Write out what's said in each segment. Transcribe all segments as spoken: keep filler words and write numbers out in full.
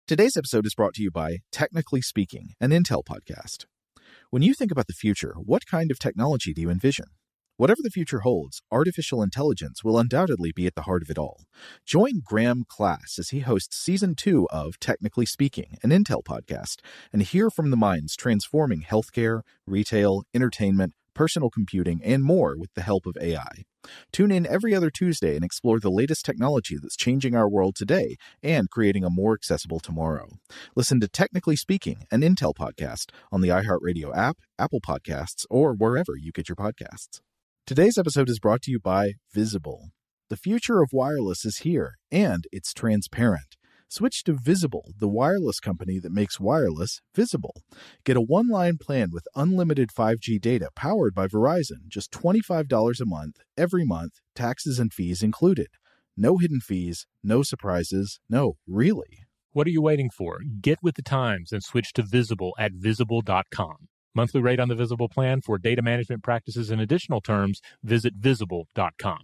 Today's episode is brought to you by Technically Speaking, an Intel podcast. When you think about the future, what kind of technology do you envision? Whatever the future holds, artificial intelligence will undoubtedly be at the heart of it all. Join Graham Class as he hosts Season two of Technically Speaking, an Intel podcast, and hear from the minds transforming healthcare, retail, entertainment, personal computing, and more with the help of A I. Tune in every other Tuesday and explore the latest technology that's changing our world today and creating a more accessible tomorrow. Listen to Technically Speaking, an Intel podcast on the iHeartRadio app, Apple Podcasts, or wherever you get your podcasts. Today's episode is brought to you by Visible. The future of wireless is here, and it's transparent. Switch to Visible, the wireless company that makes wireless visible. Get a one-line plan with unlimited five G data powered by Verizon, just twenty-five dollars a month, every month, taxes and fees included. No hidden fees, no surprises, no, really. What are you waiting for? Get with the times and switch to Visible at visible dot com. Monthly rate on the Visible plan for data management practices and additional terms, visit visible dot com.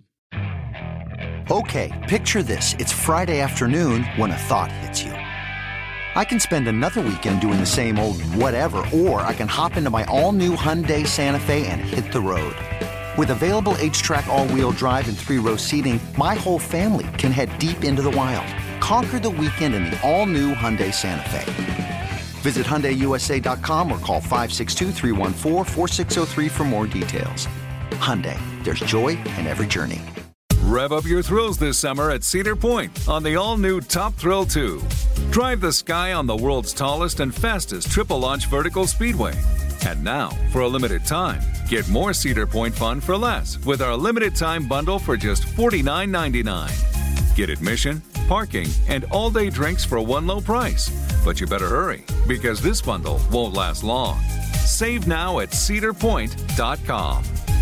Okay, picture this. It's Friday afternoon when a thought hits you. I can spend another weekend doing the same old whatever, or I can hop into my all-new Hyundai Santa Fe and hit the road. With available H-Track all-wheel drive and three-row seating, my whole family can head deep into the wild. Conquer the weekend in the all-new Hyundai Santa Fe. Visit Hyundai U S A dot com or call five six two, three one four, four six zero three for more details. Hyundai, there's joy in every journey. Rev up your thrills this summer at Cedar Point on the all-new Top Thrill two. Drive the sky on the world's tallest and fastest triple-launch vertical speedway. And now, for a limited time, get more Cedar Point fun for less with our limited-time bundle for just forty-nine ninety-nine. Get admission, parking, and all-day drinks for one low price. But you better hurry, because this bundle won't last long. Save now at cedar point dot com.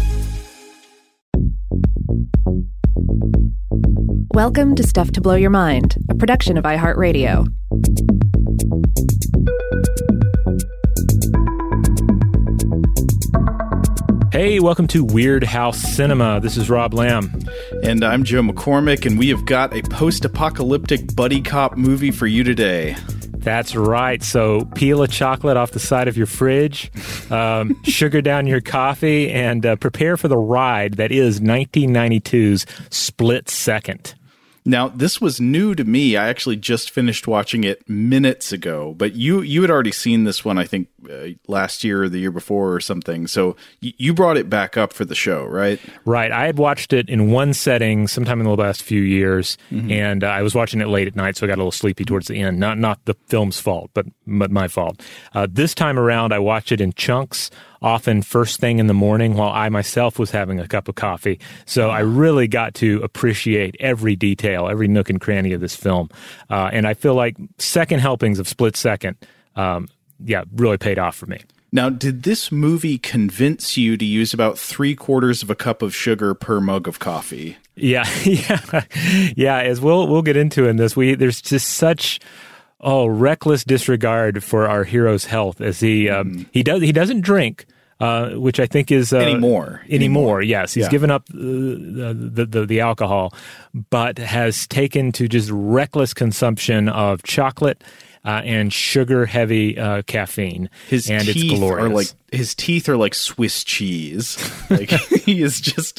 Welcome to Stuff to Blow Your Mind, a production of iHeartRadio. Hey, welcome to Weird House Cinema. This is Rob Lamb. And I'm Joe McCormick, and we have got a post-apocalyptic buddy cop movie for you today. That's right. So peel a chocolate off the side of your fridge, um, sugar down your coffee, and uh, prepare for the ride that is nineteen ninety-two's Split Second. Now, this was new to me. I actually just finished watching it minutes ago, but you you had already seen this one, I think, uh, last year or the year before or something. So y- you brought it back up for the show, right? Right. I had watched it in one setting sometime in the last few years, mm-hmm. and uh, I was watching it late at night, so I got a little sleepy towards the end. Not not the film's fault, but, but my fault. Uh, this time around, I watched it in chunks, often first thing in the morning while I myself was having a cup of coffee. So I really got to appreciate every detail, every nook and cranny of this film. Uh, and I feel like second helpings of Split Second, um, yeah, really paid off for me. Now, did this movie convince you to use about three quarters of a cup of sugar per mug of coffee? Yeah, yeah, yeah. As we'll we'll get into in this, we there's just such oh reckless disregard for our hero's health as he um, mm. he does he doesn't drink. Uh, which I think is... Uh, anymore. Anymore, anymore. Yes. He's yeah. given up uh, the, the, the alcohol, but has taken to just reckless consumption of chocolate uh, and sugar-heavy uh, caffeine. His and teeth it's glorious. are like His teeth are like Swiss cheese. Like he is just...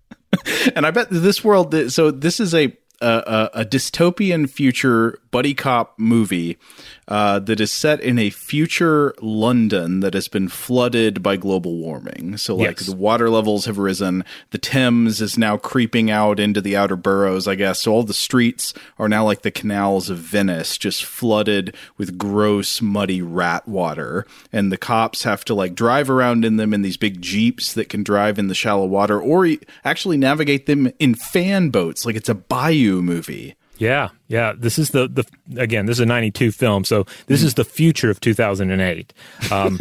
And I bet this world... So this is a... A, a, a dystopian future buddy cop movie uh, that is set in a future London that has been flooded by global warming. So, like, yes. the water levels have risen. The Thames is now creeping out into the outer boroughs, I guess. So all the streets are now like the canals of Venice, just flooded with gross, muddy rat water. And the cops have to, like, drive around in them in these big jeeps that can drive in the shallow water, or actually navigate them in fan boats, like it's a bayou movie. Yeah, yeah. This is the, the again, this is a ninety-two film, so this mm. is the future of two thousand eight. Um,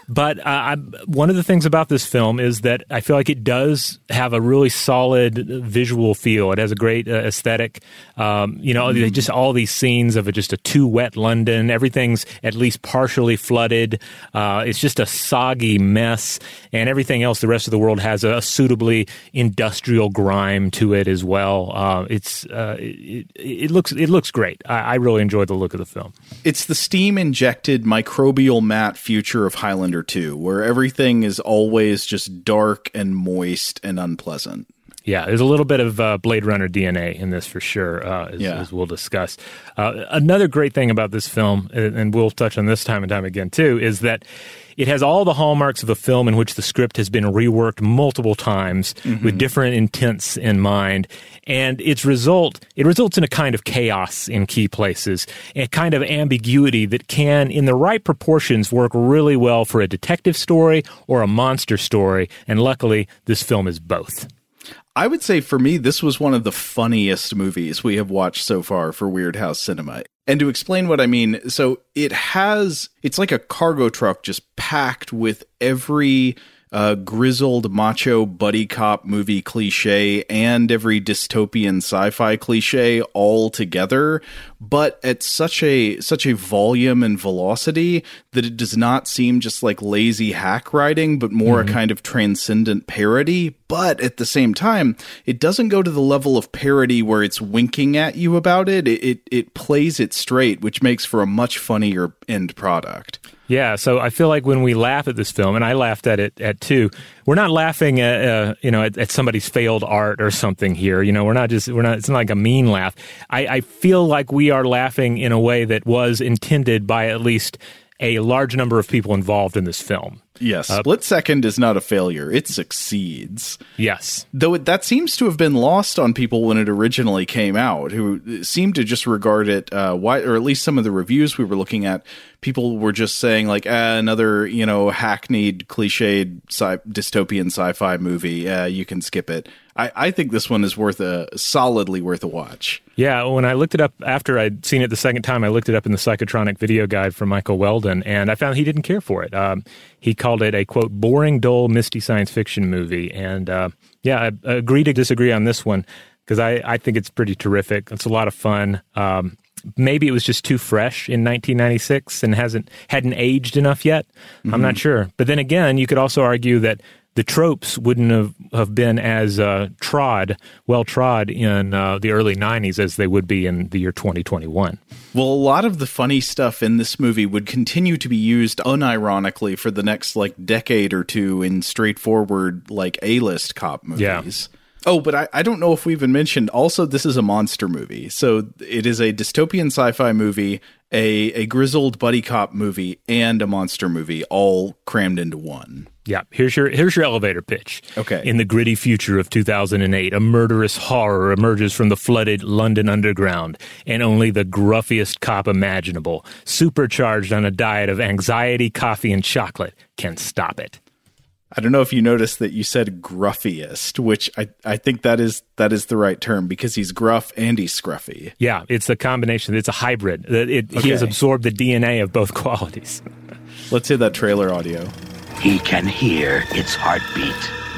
But uh, I, one of the things about this film is that I feel like it does have a really solid visual feel. It has a great uh, aesthetic. Um, you know, mm. just all these scenes of a, just a too wet London. Everything's at least partially flooded. Uh, it's just a soggy mess. And everything else, the rest of the world has a, a suitably industrial grime to it as well. Uh, it's uh, it, it looks it looks great. I, I really enjoyed the look of the film. It's the steam-injected microbial matte future of Highlander two, where everything is always just dark and moist and unpleasant. Yeah, there's a little bit of uh, Blade Runner D N A in this for sure, uh, as, yeah. as we'll discuss. Uh, another great thing about this film, and we'll touch on this time and time again too, is that it has all the hallmarks of a film in which the script has been reworked multiple times mm-hmm. with different intents in mind. And its result, it results in a kind of chaos in key places, a kind of ambiguity that can, in the right proportions, work really well for a detective story or a monster story. And luckily, this film is both. I would say for me, this was one of the funniest movies we have watched so far for Weird House Cinema. And to explain what I mean, so it has, it's like a cargo truck just packed with every uh, grizzled macho buddy cop movie cliche and every dystopian sci-fi cliche all together, but at such a such a volume and velocity that it does not seem just like lazy hack writing, but more mm-hmm. a kind of transcendent parody. But at the same time, it doesn't go to the level of parody where it's winking at you about it. It it, it plays it straight, which makes for a much funnier end product. Yeah, so I feel like when we laugh at this film, and I laughed at it at two, we're not laughing at uh, you know at, at somebody's failed art or something here. You know, we're not just we're not. It's not like a mean laugh. I, I feel like we are laughing in a way that was intended by at least a large number of people involved in this film. Yes, uh, Split Second is not a failure. It succeeds. Yes. Though it, that seems to have been lost on people when it originally came out, who seemed to just regard it, uh, why, or at least some of the reviews we were looking at, people were just saying like, ah, another, you know, hackneyed, cliched sci- dystopian sci-fi movie. Uh, you can skip it. I, I think this one is worth a solidly worth a watch. Yeah, when I looked it up after I'd seen it the second time, I looked it up in the Psychotronic video guide from Michael Weldon, and I found he didn't care for it. Um, he called it a, quote, boring, dull, misty science fiction movie. And uh, yeah, I agree to disagree on this one, because I, I think it's pretty terrific. It's a lot of fun. Um, maybe it was just too fresh in nineteen ninety-six and hasn't hadn't aged enough yet. Mm-hmm. I'm not sure. But then again, you could also argue that the tropes wouldn't have, have been as uh, trod, well trod in uh, the early nineties as they would be in the year twenty twenty-one. Well, a lot of the funny stuff in this movie would continue to be used unironically for the next like decade or two in straightforward like A-list cop movies. Yeah. Oh, but I, I don't know if we even mentioned, also, this is a monster movie. So it is a dystopian sci-fi movie, a, a grizzled buddy cop movie, and a monster movie, all crammed into one. Yeah, here's your here's your elevator pitch. Okay. In the gritty future of two thousand eight, a murderous horror emerges from the flooded London underground, and only the gruffiest cop imaginable, supercharged on a diet of anxiety, coffee, and chocolate, can stop it. I don't know if you noticed that you said gruffiest, which I, I think that is that is the right term, because he's gruff and he's scruffy. Yeah, it's a combination. It's a hybrid. It, it, okay. He has absorbed the D N A of both qualities. Let's hear that trailer audio. He can hear its heartbeat.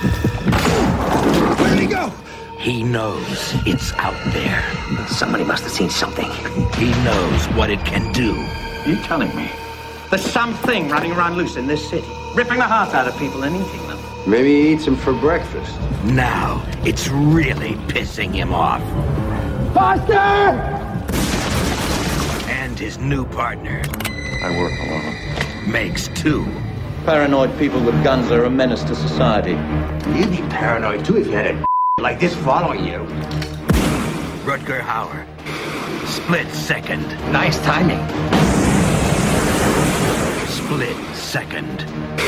Where did he go? He knows it's out there. Somebody must have seen something. He knows what it can do. You telling me? There's something running around loose in this city, ripping the heart out of people and eating them. Maybe he eats them for breakfast. Now, it's really pissing him off. Foster! And his new partner. I work alone. Makes two. Paranoid people with guns are a menace to society. You'd be paranoid, too, if you had a like this following you. Rutger Hauer. Split Second. Nice timing. Split Second.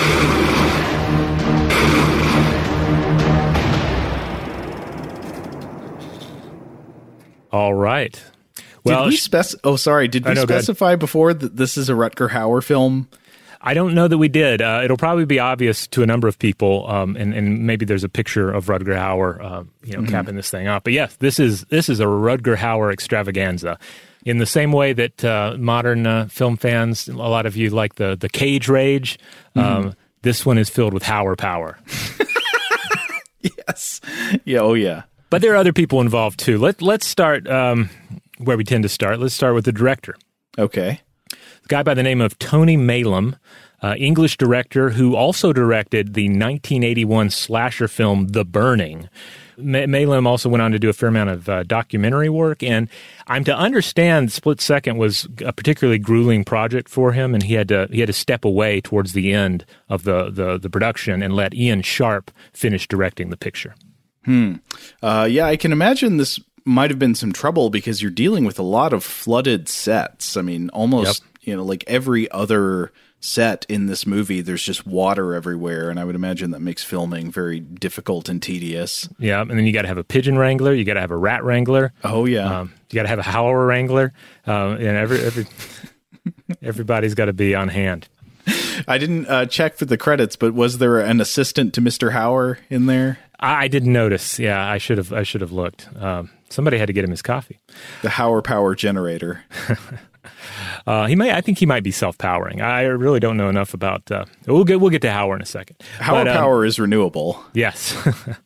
All right. Well, did we spec- Oh, sorry. Did we know, specify before that this is a Rutger Hauer film? I don't know that we did. Uh, it'll probably be obvious to a number of people, um, and, and maybe there's a picture of Rutger Hauer, uh, you know, mm-hmm. capping this thing off. But yes, this is this is a Rutger Hauer extravaganza. In the same way that uh, modern uh, film fans, a lot of you like the, the cage rage, um, mm-hmm. this one is filled with Hauer power. Yes. Yeah, oh yeah. But there are other people involved too. Let, let's start um, where we tend to start. Let's start with the director. Okay. A guy by the name of Tony Maylam, uh, English director who also directed the nineteen eighty-one slasher film The Burning. May- Maylam also went on to do a fair amount of uh, documentary work, and I'm to understand Split Second was a particularly grueling project for him, and he had to he had to step away towards the end of the the, the production and let Ian Sharp finish directing the picture. Hmm. Uh, yeah, I can imagine this might have been some trouble because you're dealing with a lot of flooded sets. I mean, almost, yep. you know, like every other set in this movie, there's just water everywhere, and I would imagine that makes filming very difficult and tedious. Yeah, and then you got to have a pigeon wrangler, you got to have a rat wrangler. Oh yeah, um, you got to have a Hauer wrangler, uh, and every every everybody's got to be on hand. I didn't uh, check for the credits, but was there an assistant to Mister Hauer in there? I, I didn't notice. Yeah, I should have. I should have looked. Um, somebody had to get him his coffee. The Hauer power generator. Uh, he may. I think he might be self-powering. I really don't know enough about. Uh, we'll get. We'll get to Hauer in a second. Hauer but, um, power is renewable. Yes.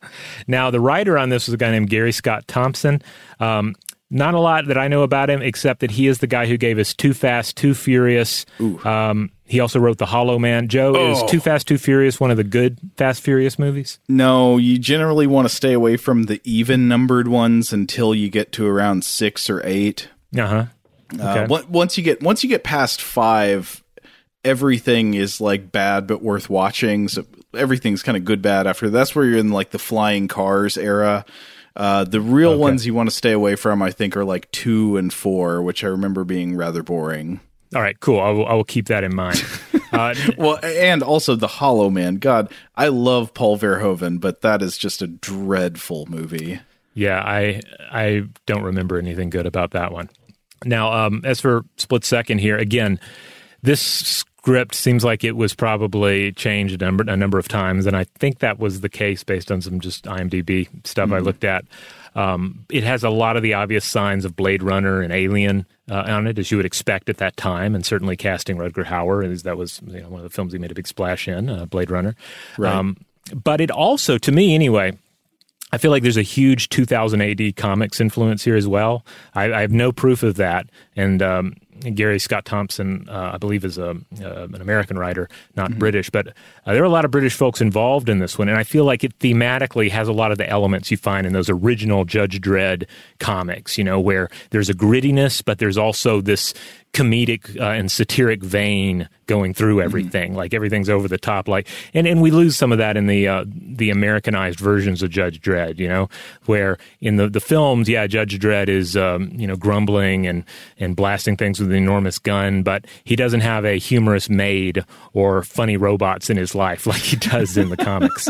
Now, the writer on this was a guy named Gary Scott Thompson. Um, not a lot that I know about him, except that he is the guy who gave us Too Fast, Too Furious. Um, he also wrote The Hollow Man. Joe, oh. is Too Fast, Too Furious one of the good Fast Furious movies? No, you generally want to stay away from the even-numbered ones until you get to around six or eight. Uh-huh. Okay. Uh, once you get once you get past five, everything is like bad but worth watching. So everything's kind of good bad after. That's where you're in like the flying cars era. Uh, the real okay. ones you want to stay away from, I think, are like two and four, which I remember being rather boring. All right, cool. I will, I will keep that in mind. Uh, well, and also The Hollow Man. God, I love Paul Verhoeven, but that is just a dreadful movie. Yeah, I I don't remember anything good about that one. Now, um, as for Split Second here, again, this script seems like it was probably changed a number, a number of times, and I think that was the case based on some just IMDb stuff mm-hmm. I looked at. Um, it has a lot of the obvious signs of Blade Runner and Alien uh, on it, as you would expect at that time, and certainly casting Rutger Hauer, as that was you know, one of the films he made a big splash in, uh, Blade Runner. Right. Um, but it also, to me anyway, I feel like there's a huge two thousand A D comics influence here as well. I, I have no proof of that. And um, Gary Scott Thompson, uh, I believe, is a, uh, an American writer, not mm-hmm. British. But uh, there are a lot of British folks involved in this one. And I feel like it thematically has a lot of the elements you find in those original Judge Dredd comics, you know, where there's a grittiness, but there's also this comedic uh, and satiric vein going through everything. Mm-hmm. Like everything's over the top. Like, and, and we lose some of that in the uh, the Americanized versions of Judge Dredd, you know, where in the, the films, yeah, Judge Dredd is, um, you know, grumbling and, and blasting things with an enormous gun, but he doesn't have a humorous maid or funny robots in his life like he does in the comics.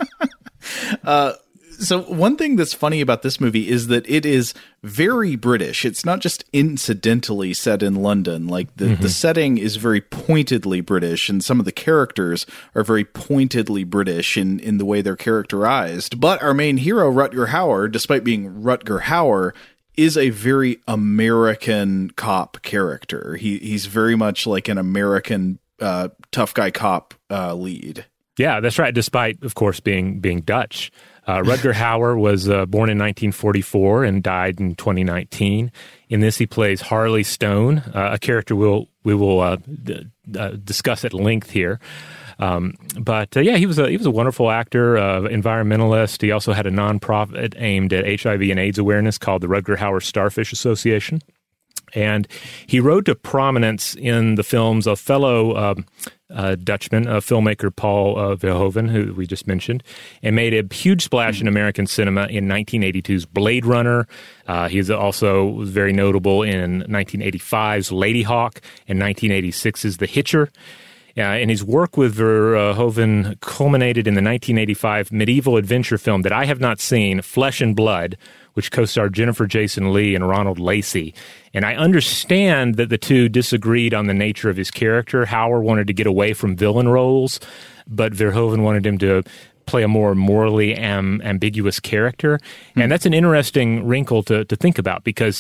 Uh So one thing that's funny about this movie is that it is very British. It's not just incidentally set in London. Like the, mm-hmm. the setting is very pointedly British, and some of the characters are very pointedly British in, in the way they're characterized. But our main hero, Rutger Hauer, despite being Rutger Hauer, is a very American cop character. He he's very much like an American uh, tough guy cop uh, lead. Yeah, that's right. Despite, of course, being being Dutch. Uh, Rutger Hauer was uh, born in nineteen forty-four and died in twenty nineteen. In this, he plays Harley Stone, uh, a character we'll, we will uh, d- uh, discuss at length here. Um, but uh, yeah, he was a he was a wonderful actor, uh, environmentalist. He also had a nonprofit aimed at H I V and AIDS awareness called the Rutger Hauer Starfish Association. And he rose to prominence in the films of fellow uh, uh, Dutchman, uh, filmmaker Paul uh, Verhoeven, who we just mentioned, and made a huge splash in American cinema in nineteen eighty-two's Blade Runner. Uh, he's also very notable in nineteen eighty-five's Ladyhawke and nineteen eighty-six's The Hitcher. Uh, and his work with Verhoeven culminated in the nineteen eighty-five medieval adventure film that I have not seen, Flesh and Blood, which co-starred Jennifer Jason Leigh and Ronald Lacey. And I understand that the two disagreed on the nature of his character. Hauer wanted to get away from villain roles, but Verhoeven wanted him to play a more morally am- ambiguous character. Mm. And that's an interesting wrinkle to, to think about, because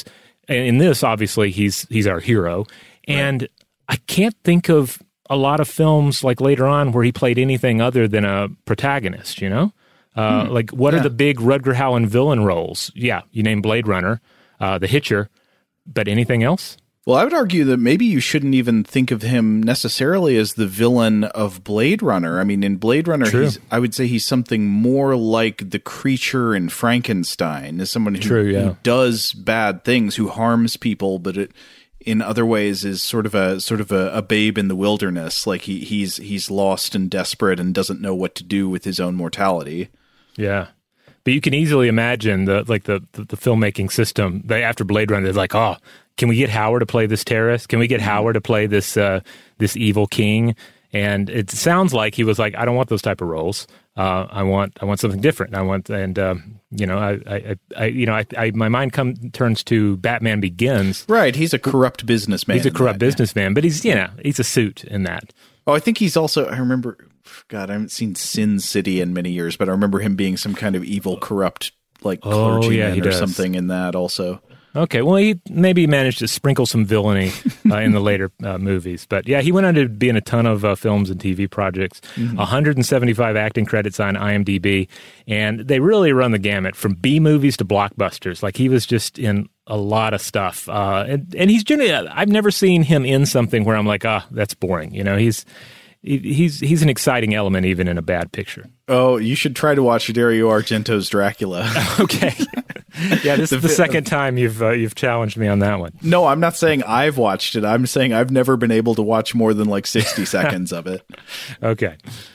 in this, obviously, he's he's our hero. And right. I can't think of a lot of films like later on where he played anything other than a protagonist, you know? Uh, hmm. Like, what yeah. are the big Rutger Hauer villain roles? Yeah, you name Blade Runner, uh, The Hitcher, but anything else? Well, I would argue that maybe you shouldn't even think of him necessarily as the villain of Blade Runner. I mean, in Blade Runner, he's, I would say he's something more like the creature in Frankenstein, as someone who, True, yeah. who does bad things, who harms people, but it, in other ways is sort of a sort of a, a babe in the wilderness. Like he he's he's lost and desperate and doesn't know what to do with his own mortality. Yeah. But you can easily imagine the like the, the, the filmmaking system. They, after Blade Runner, they're like, oh, can we get Hauer to play this terrorist? Can we get Hauer to play this uh, this evil king? And it sounds like he was like, I don't want those type of roles. Uh, I want I want something different. I want and um, you know I, I, I you know I, I my mind come turns to Batman Begins. Right, he's a corrupt businessman. He's a corrupt that, businessman, yeah. But he's you know he's a suit in that. Oh, I think he's also. I remember. God, I haven't seen Sin City in many years, but I remember him being some kind of evil, corrupt, like oh, clergyman yeah, he or does. something in that also. Okay, well, he maybe managed to sprinkle some villainy uh, in the later uh, movies. But yeah, he went on to be in a ton of uh, films and T V projects, mm-hmm. one hundred seventy-five acting credits on IMDb, and they really run the gamut from B movies to blockbusters. Like he was just in a lot of stuff. Uh, and, and he's generally, I've never seen him in something where I'm like, ah, oh, that's boring. You know, he's... He's he's an exciting element even in a bad picture. Oh, you should try to watch Dario Argento's Dracula. Okay, yeah, this is the second time you've uh, you've challenged me on that one. No, I'm not saying I've watched it. I'm saying I've never been able to watch more than like sixty seconds of it. Okay.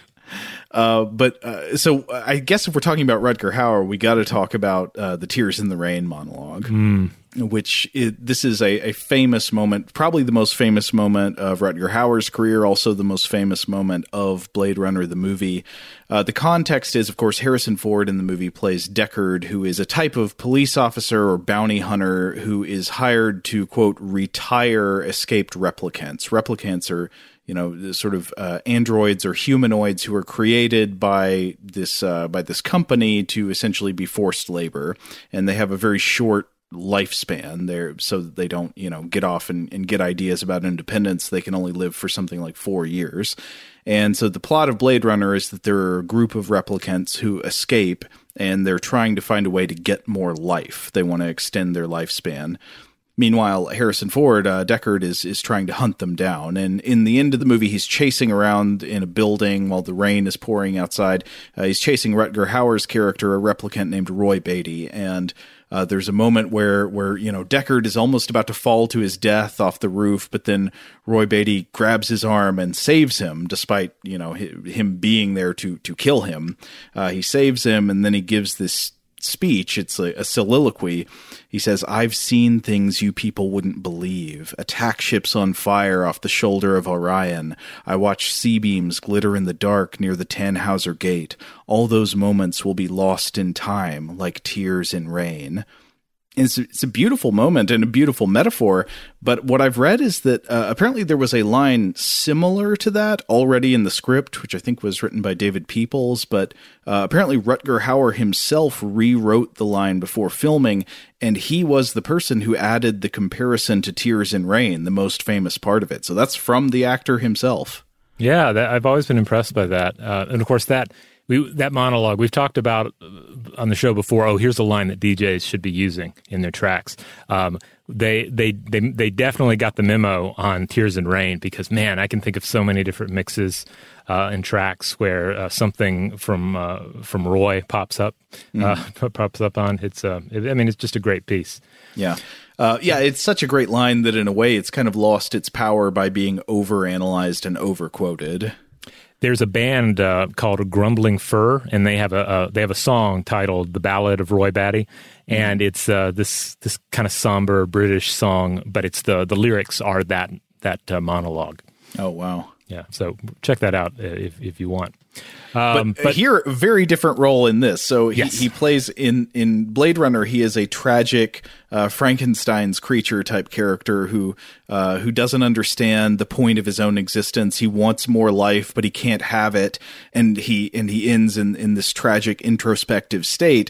Uh, but uh, so I guess if we're talking about Rutger Hauer, we got to talk about uh, the Tears in the Rain monologue. Mm. Which is, this is a, a famous moment, probably the most famous moment of Rutger Hauer's career, also the most famous moment of Blade Runner, the movie. Uh, the context is, of course, Harrison Ford in the movie plays Deckard, who is a type of police officer or bounty hunter who is hired to, quote, retire escaped replicants. Replicants are, you know, sort of uh, androids or humanoids who are created by this uh, by this company to essentially be forced labor, and they have a very short lifespan there, so that they don't, you know, get off and, and get ideas about independence. They can only live for something like four years. And so the plot of Blade Runner is that there are a group of replicants who escape, and they're trying to find a way to get more life. They want to extend their lifespan. Meanwhile, Harrison Ford, uh, Deckard, is is trying to hunt them down. And in the end of the movie, he's chasing around in a building while the rain is pouring outside. Uh, he's chasing Rutger Hauer's character, a replicant named Roy Beatty. And uh, there's a moment where, where, you know, Deckard is almost about to fall to his death off the roof, but then Roy Beatty grabs his arm and saves him, despite, you know, him being there to, to kill him. Uh, he saves him, and then he gives this speech. It's a, a soliloquy. He says, "I've seen things you people wouldn't believe. Attack ships on fire off the shoulder of Orion. I watched C-beams glitter in the dark near the Tannhauser Gate. All those moments will be lost in time, like tears in rain." It's, it's a beautiful moment and a beautiful metaphor, but what I've read is that uh, apparently there was a line similar to that already in the script, which I think was written by David Peoples, but uh, apparently Rutger Hauer himself rewrote the line before filming, and he was the person who added the comparison to Tears in Rain, the most famous part of it. So that's from the actor himself. Yeah, that, I've always been impressed by that. Uh, and of course, that we that monologue, we've talked about on the show before, oh, here's a line that D Js should be using in their tracks. Um, they, they they they definitely got the memo on Tears in Rain, because, man, I can think of so many different mixes uh, and tracks where uh, something from uh, from Roy pops up, mm-hmm. uh, pops up on. It's uh, it, I mean, it's just a great piece. Yeah. Uh, yeah, it's such a great line that in a way it's kind of lost its power by being overanalyzed and overquoted. There's a band uh, called Grumbling Fur, and they have a uh, they have a song titled "The Ballad of Roy Batty," and mm. it's uh, this this kind of somber British song, but it's the the lyrics are that that uh, monologue. Oh wow! Yeah, so check that out if if you want. Um, but, but here, a very different role in this. So he, yes. he plays in, in Blade Runner. He is a tragic uh, Frankenstein's creature type character who uh, who doesn't understand the point of his own existence. He wants more life, but he can't have it, and he and he ends in, in this tragic introspective state.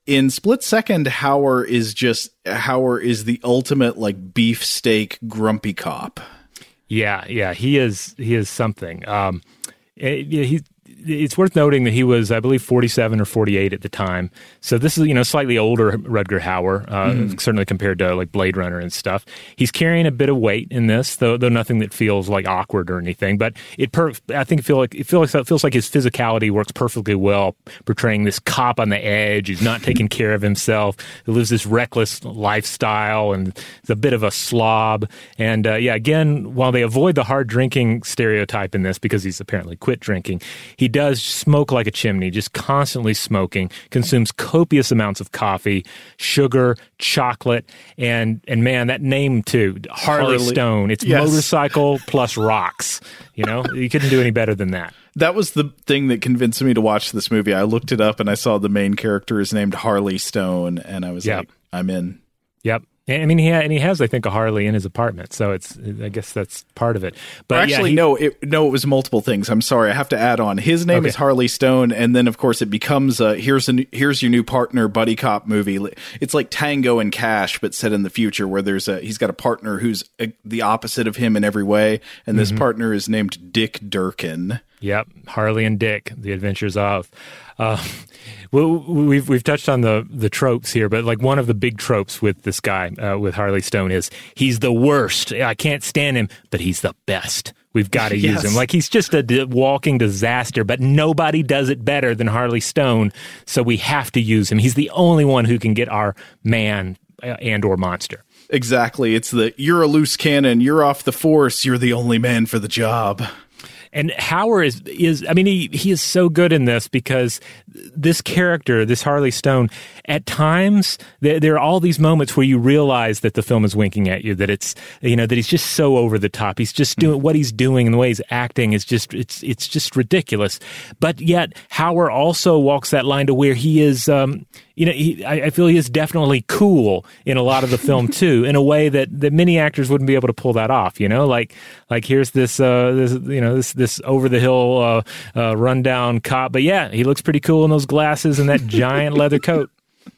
in Split Second, Hauer is just Hauer is the ultimate like beefsteak grumpy cop. Yeah, yeah, he is. He is something. Um, yeah, he. It's worth noting that he was, I believe, forty-seven or forty-eight at the time. So this is, you know, slightly older Rutger Hauer, uh, mm-hmm. certainly compared to like Blade Runner and stuff. He's carrying a bit of weight in this, though, though nothing that feels like awkward or anything. But it, per- I think, it feel like it feels like it feels like his physicality works perfectly well, portraying this cop on the edge who's not taking care of himself, who lives this reckless lifestyle, and is a bit of a slob. And uh, yeah, again, while they avoid the hard drinking stereotype in this because he's apparently quit drinking, he does smoke like a chimney, just constantly smoking, consumes copious amounts of coffee, sugar, chocolate, and and man, that name too, Harley, Harley. Stone. It's yes. motorcycle plus rocks. You know, you couldn't do any better than that. That was the thing that convinced me to watch this movie. I looked it up and I saw the main character is named Harley Stone, and I was yep. like, I'm in. Yep. I mean, he ha- and he has, I think, a Harley in his apartment, so it's. I guess that's part of it. But or actually, yeah, he, no, it, no, it was multiple things. I'm sorry, I have to add on. His name okay. is Harley Stone, and then of course it becomes a, here's a here's your new partner buddy cop movie. It's like Tango and Cash, but set in the future, where there's a he's got a partner who's a, the opposite of him in every way, and this mm-hmm. partner is named Dick Durkin. Yep, Harley and Dick, The Adventures of. Uh, well, we've we've touched on the the tropes here, but like one of the big tropes with this guy, uh, with Harley Stone, is he's the worst. I can't stand him, but he's the best. We've got to yes. use him. Like he's just a d- walking disaster, but nobody does it better than Harley Stone, so we have to use him. He's the only one who can get our man uh, and or monster. Exactly. It's the you're a loose cannon, you're off the force, you're the only man for the job. And Hauer is, is, I mean, he, he is so good in this because this character, this Harley Stone, at times, there, there are all these moments where you realize that the film is winking at you, that it's, you know, that he's just so over the top. He's just doing, what he's doing and the way he's acting is just, it's, it's just ridiculous. But yet, Hauer also walks that line to where he is, um, you know, he, I, I feel he is definitely cool in a lot of the film too, in a way that, that many actors wouldn't be able to pull that off. You know, like like here's this, uh, this you know, this this over the hill, uh, uh, rundown cop, but yeah, he looks pretty cool in those glasses and that giant leather coat.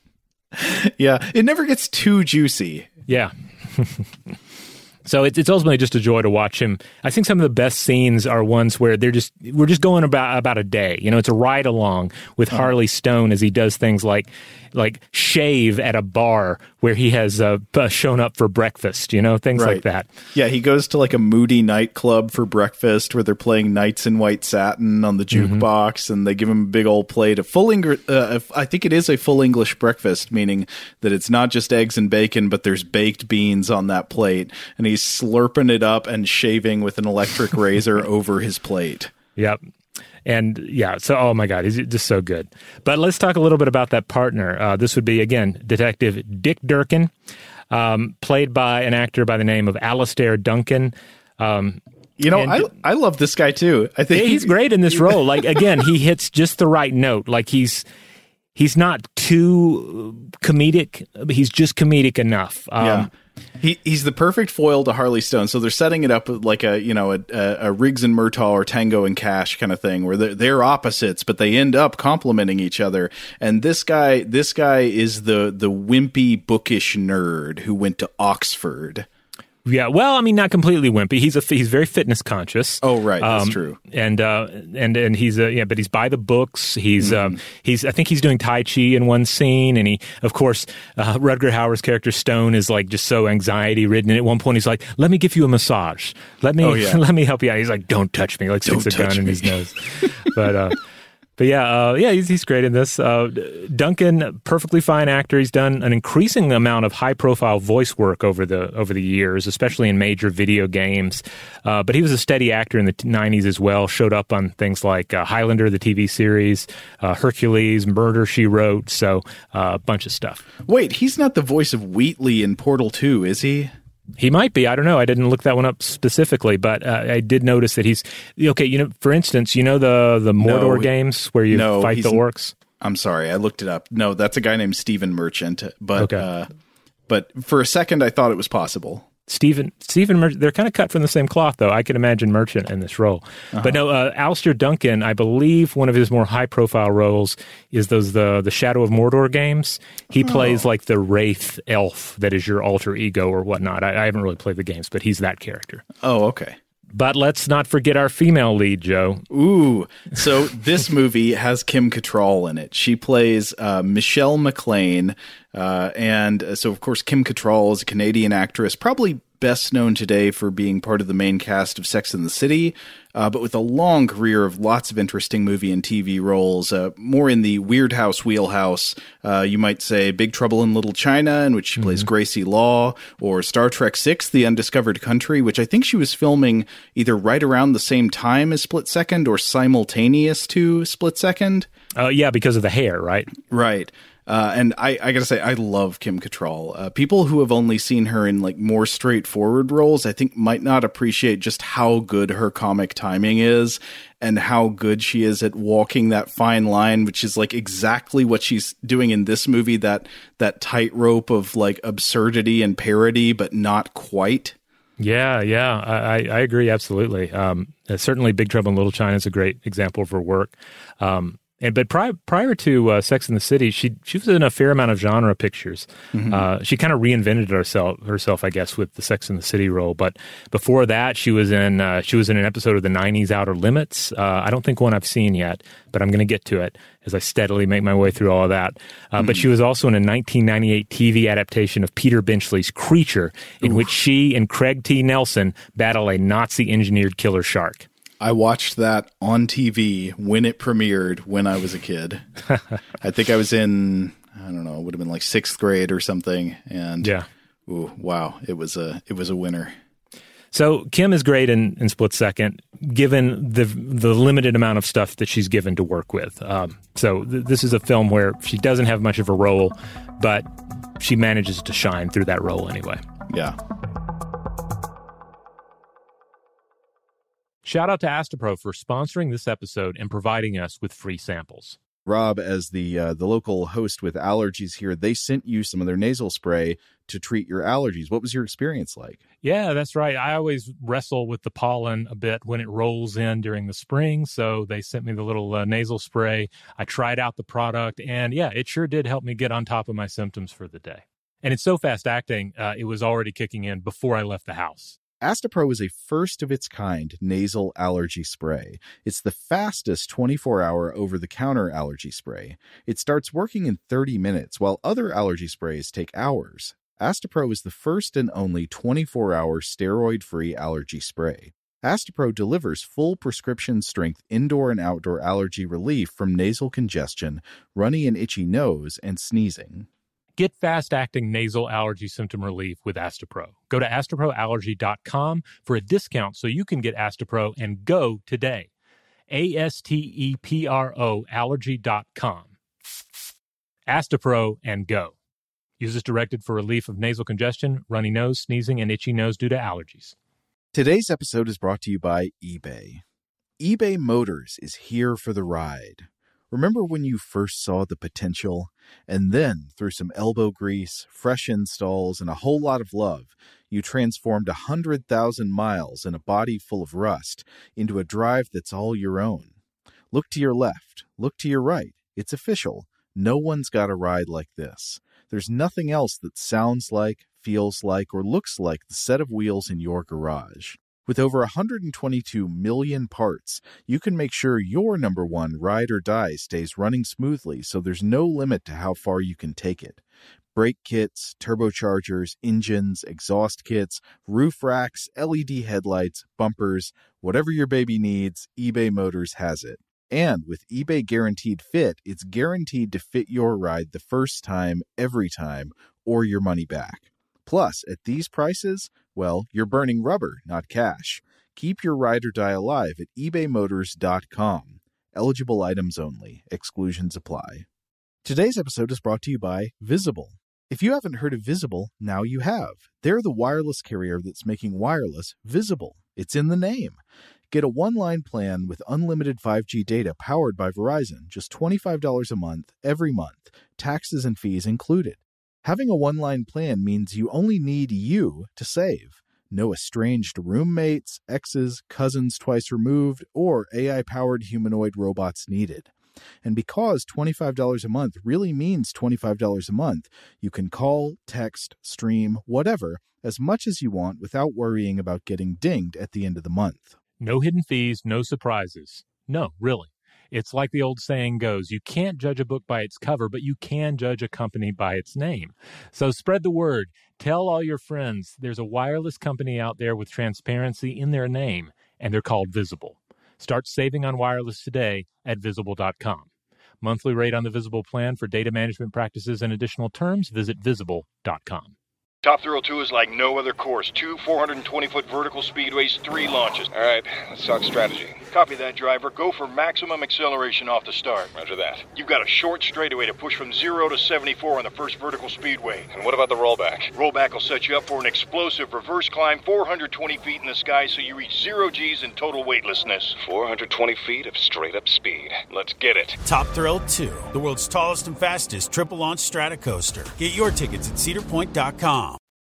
Yeah, it never gets too juicy. Yeah. So it's it's ultimately just a joy to watch him. I think some of the best scenes are ones where they're just we're just going about about a day. You know, it's a ride along with uh-huh. Harley Stone as he does things like like shave at a bar where he has uh, shown up for breakfast. You know, things right. like that. Yeah, he goes to like a moody nightclub for breakfast where they're playing Nights in White Satin on the jukebox, mm-hmm. and they give him a big old plate of full English. Uh, I think it is a full English breakfast, meaning that it's not just eggs and bacon, but there's baked beans on that plate, and he's slurping it up and shaving with an electric razor over his plate. Yep. And yeah, so, oh my God, he's just so good. But let's talk a little bit about that partner. Uh, this would be, again, Detective Dick Durkin, um, played by an actor by the name of Alastair Duncan. Um, you know, I I love this guy too. I think he's great in this role. Like, again, he hits just the right note. Like, he's he's not too comedic, but he's just comedic enough. Um, yeah. He he's the perfect foil to Harley Stone. So they're setting it up like a you know a, a Riggs and Murtaugh or Tango and Cash kind of thing, where they're, they're opposites, but they end up complementing each other. And this guy this guy is the the wimpy, bookish nerd who went to Oxford. Yeah, well, I mean, not completely wimpy. He's a he's very fitness conscious. Oh, right, that's um, true. And uh, and and he's uh, yeah, but he's by the books. He's mm. um, he's I think he's doing Tai Chi in one scene, and he of course uh, Rutger Hauer's character Stone is like just so anxiety ridden. And at one point, he's like, "Let me give you a massage. Let me oh, yeah. let me help you out." He's like, "Don't touch me!" Like sticks a gun me. in his nose. But. Uh, But yeah, uh, yeah, he's, he's great in this. Uh, Duncan, perfectly fine actor. He's done an increasing amount of high-profile voice work over the over the years, especially in major video games. Uh, but he was a steady actor in the nineties as well. Showed up on things like uh, Highlander, the T V series, uh, Hercules, Murder, She Wrote. So uh, a bunch of stuff. Wait, he's not the voice of Wheatley in Portal two, is he? He might be. I don't know. I didn't look that one up specifically, but uh, I did notice that he's okay. You know, for instance, you know the the Mordor no, games where you no, fight the orcs. I'm sorry, I looked it up. No, that's a guy named Stephen Merchant. But okay. uh, but for a second, I thought it was possible. Stephen, Stephen, Mer- they're kind of cut from the same cloth, though. I can imagine Merchant in this role. Uh-huh. But no, uh, Alistair Duncan, I believe one of his more high-profile roles is those the the Shadow of Mordor games. He oh. plays like the Wraith elf that is your alter ego or whatnot. I, I haven't really played the games, but he's that character. Oh, okay. But let's not forget our female lead, Joe. Ooh, so this movie has Kim Cattrall in it. She plays uh, Michelle McLean, uh, and uh, so, of course, Kim Cattrall is a Canadian actress, probably best known today for being part of the main cast of Sex and the City, uh, but with a long career of lots of interesting movie and T V roles, uh, more in the Weird House wheelhouse. Uh, you might say Big Trouble in Little China, in which she mm-hmm. plays Gracie Law, or Star Trek six, The Undiscovered Country, which I think she was filming either right around the same time as Split Second or simultaneous to Split Second. Uh, yeah, because of the hair, right? Right. Uh, and I, I gotta say, I love Kim Cattrall. Uh, people who have only seen her in like more straightforward roles, I think might not appreciate just how good her comic timing is and how good she is at walking that fine line, which is like exactly what she's doing in this movie, that, that tightrope of like absurdity and parody, but not quite. Yeah, yeah, I, I agree, absolutely. Um, certainly Big Trouble in Little China is a great example of her work. Um, And but prior prior to uh, Sex and the City, she she was in a fair amount of genre pictures. Mm-hmm. Uh, she kind of reinvented herself herself, I guess, with the Sex and the City role. But before that, she was in uh, she was in an episode of the nineties Outer Limits. Uh, I don't think one I've seen yet, but I'm going to get to it as I steadily make my way through all of that. Uh, mm-hmm. But she was also in a nineteen ninety-eight T V adaptation of Peter Benchley's Creature, in Oof. which she and Craig T. Nelson battle a Nazi-engineered killer shark. I watched that on T V when it premiered when I was a kid. I think I was in, I don't know, it would have been like sixth grade or something. And yeah, ooh, wow, it was a it was a winner. So Kim is great in, in Split Second, given the the limited amount of stuff that she's given to work with. Um, so th- this is a film where she doesn't have much of a role, but she manages to shine through that role anyway. Yeah. Shout out to Astepro for sponsoring this episode and providing us with free samples. Rob, as the uh, the local host with allergies here, they sent you some of their nasal spray to treat your allergies. What was your experience like? Yeah, that's right. I always wrestle with the pollen a bit when it rolls in during the spring, so they sent me the little uh, nasal spray. I tried out the product, and yeah, it sure did help me get on top of my symptoms for the day. And it's so fast acting, uh, it was already kicking in before I left the house. Astepro is a first-of-its-kind nasal allergy spray. It's the fastest twenty-four hour over-the-counter allergy spray. It starts working in thirty minutes, while other allergy sprays take hours. Astepro is the first and only twenty-four hour steroid-free allergy spray. Astepro delivers full prescription-strength indoor and outdoor allergy relief from nasal congestion, runny and itchy nose, and sneezing. Get fast-acting nasal allergy symptom relief with Astepro. Go to astepro allergy dot com for a discount so you can get Astepro and go today. A S T E P R O allergy dot com. Astepro and go. Use as directed for relief of nasal congestion, runny nose, sneezing, and itchy nose due to allergies. Today's episode is brought to you by eBay. eBay Motors is here for the ride. Remember when you first saw the potential? And then, through some elbow grease, fresh installs, and a whole lot of love, you transformed one hundred thousand miles and a body full of rust into a drive that's all your own. Look to your left. Look to your right. It's official. No one's got a ride like this. There's nothing else that sounds like, feels like, or looks like the set of wheels in your garage. With over one hundred twenty-two million parts, you can make sure your number one ride or die stays running smoothly so there's no limit to how far you can take it. Brake kits, turbochargers, engines, exhaust kits, roof racks, L E D headlights, bumpers, whatever your baby needs, eBay Motors has it. And with eBay Guaranteed Fit, it's guaranteed to fit your ride the first time, every time, or your money back. Plus, at these prices, well, you're burning rubber, not cash. Keep your ride or die alive at ebay motors dot com. Eligible items only. Exclusions apply. Today's episode is brought to you by Visible. If you haven't heard of Visible, now you have. They're the wireless carrier that's making wireless visible. It's in the name. Get a one-line plan with unlimited five G data powered by Verizon, just twenty-five dollars a month, every month, taxes and fees included. Having a one-line plan means you only need you to save. No estranged roommates, exes, cousins twice removed, or A I-powered humanoid robots needed. And because twenty-five dollars a month really means twenty-five dollars a month, you can call, text, stream, whatever, as much as you want without worrying about getting dinged at the end of the month. No hidden fees, no surprises. No, really. It's like the old saying goes, you can't judge a book by its cover, but you can judge a company by its name. So spread the word. Tell all your friends there's a wireless company out there with transparency in their name, and they're called Visible. Start saving on wireless today at visible dot com. Monthly rate on the Visible plan for data management practices and additional terms, visit visible dot com. Top Thrill two is like no other course. Two four hundred twenty foot vertical speedways, three launches. All right, let's talk strategy. Copy that, driver. Go for maximum acceleration off the start. Roger that. You've got a short straightaway to push from zero to seventy-four on the first vertical speedway. And what about the rollback? Rollback will set you up for an explosive reverse climb four hundred twenty feet in the sky so you reach zero G's in total weightlessness. four hundred twenty feet of straight-up speed. Let's get it. Top Thrill two, the world's tallest and fastest triple-launch Stratocoaster. Get your tickets at cedar point dot com.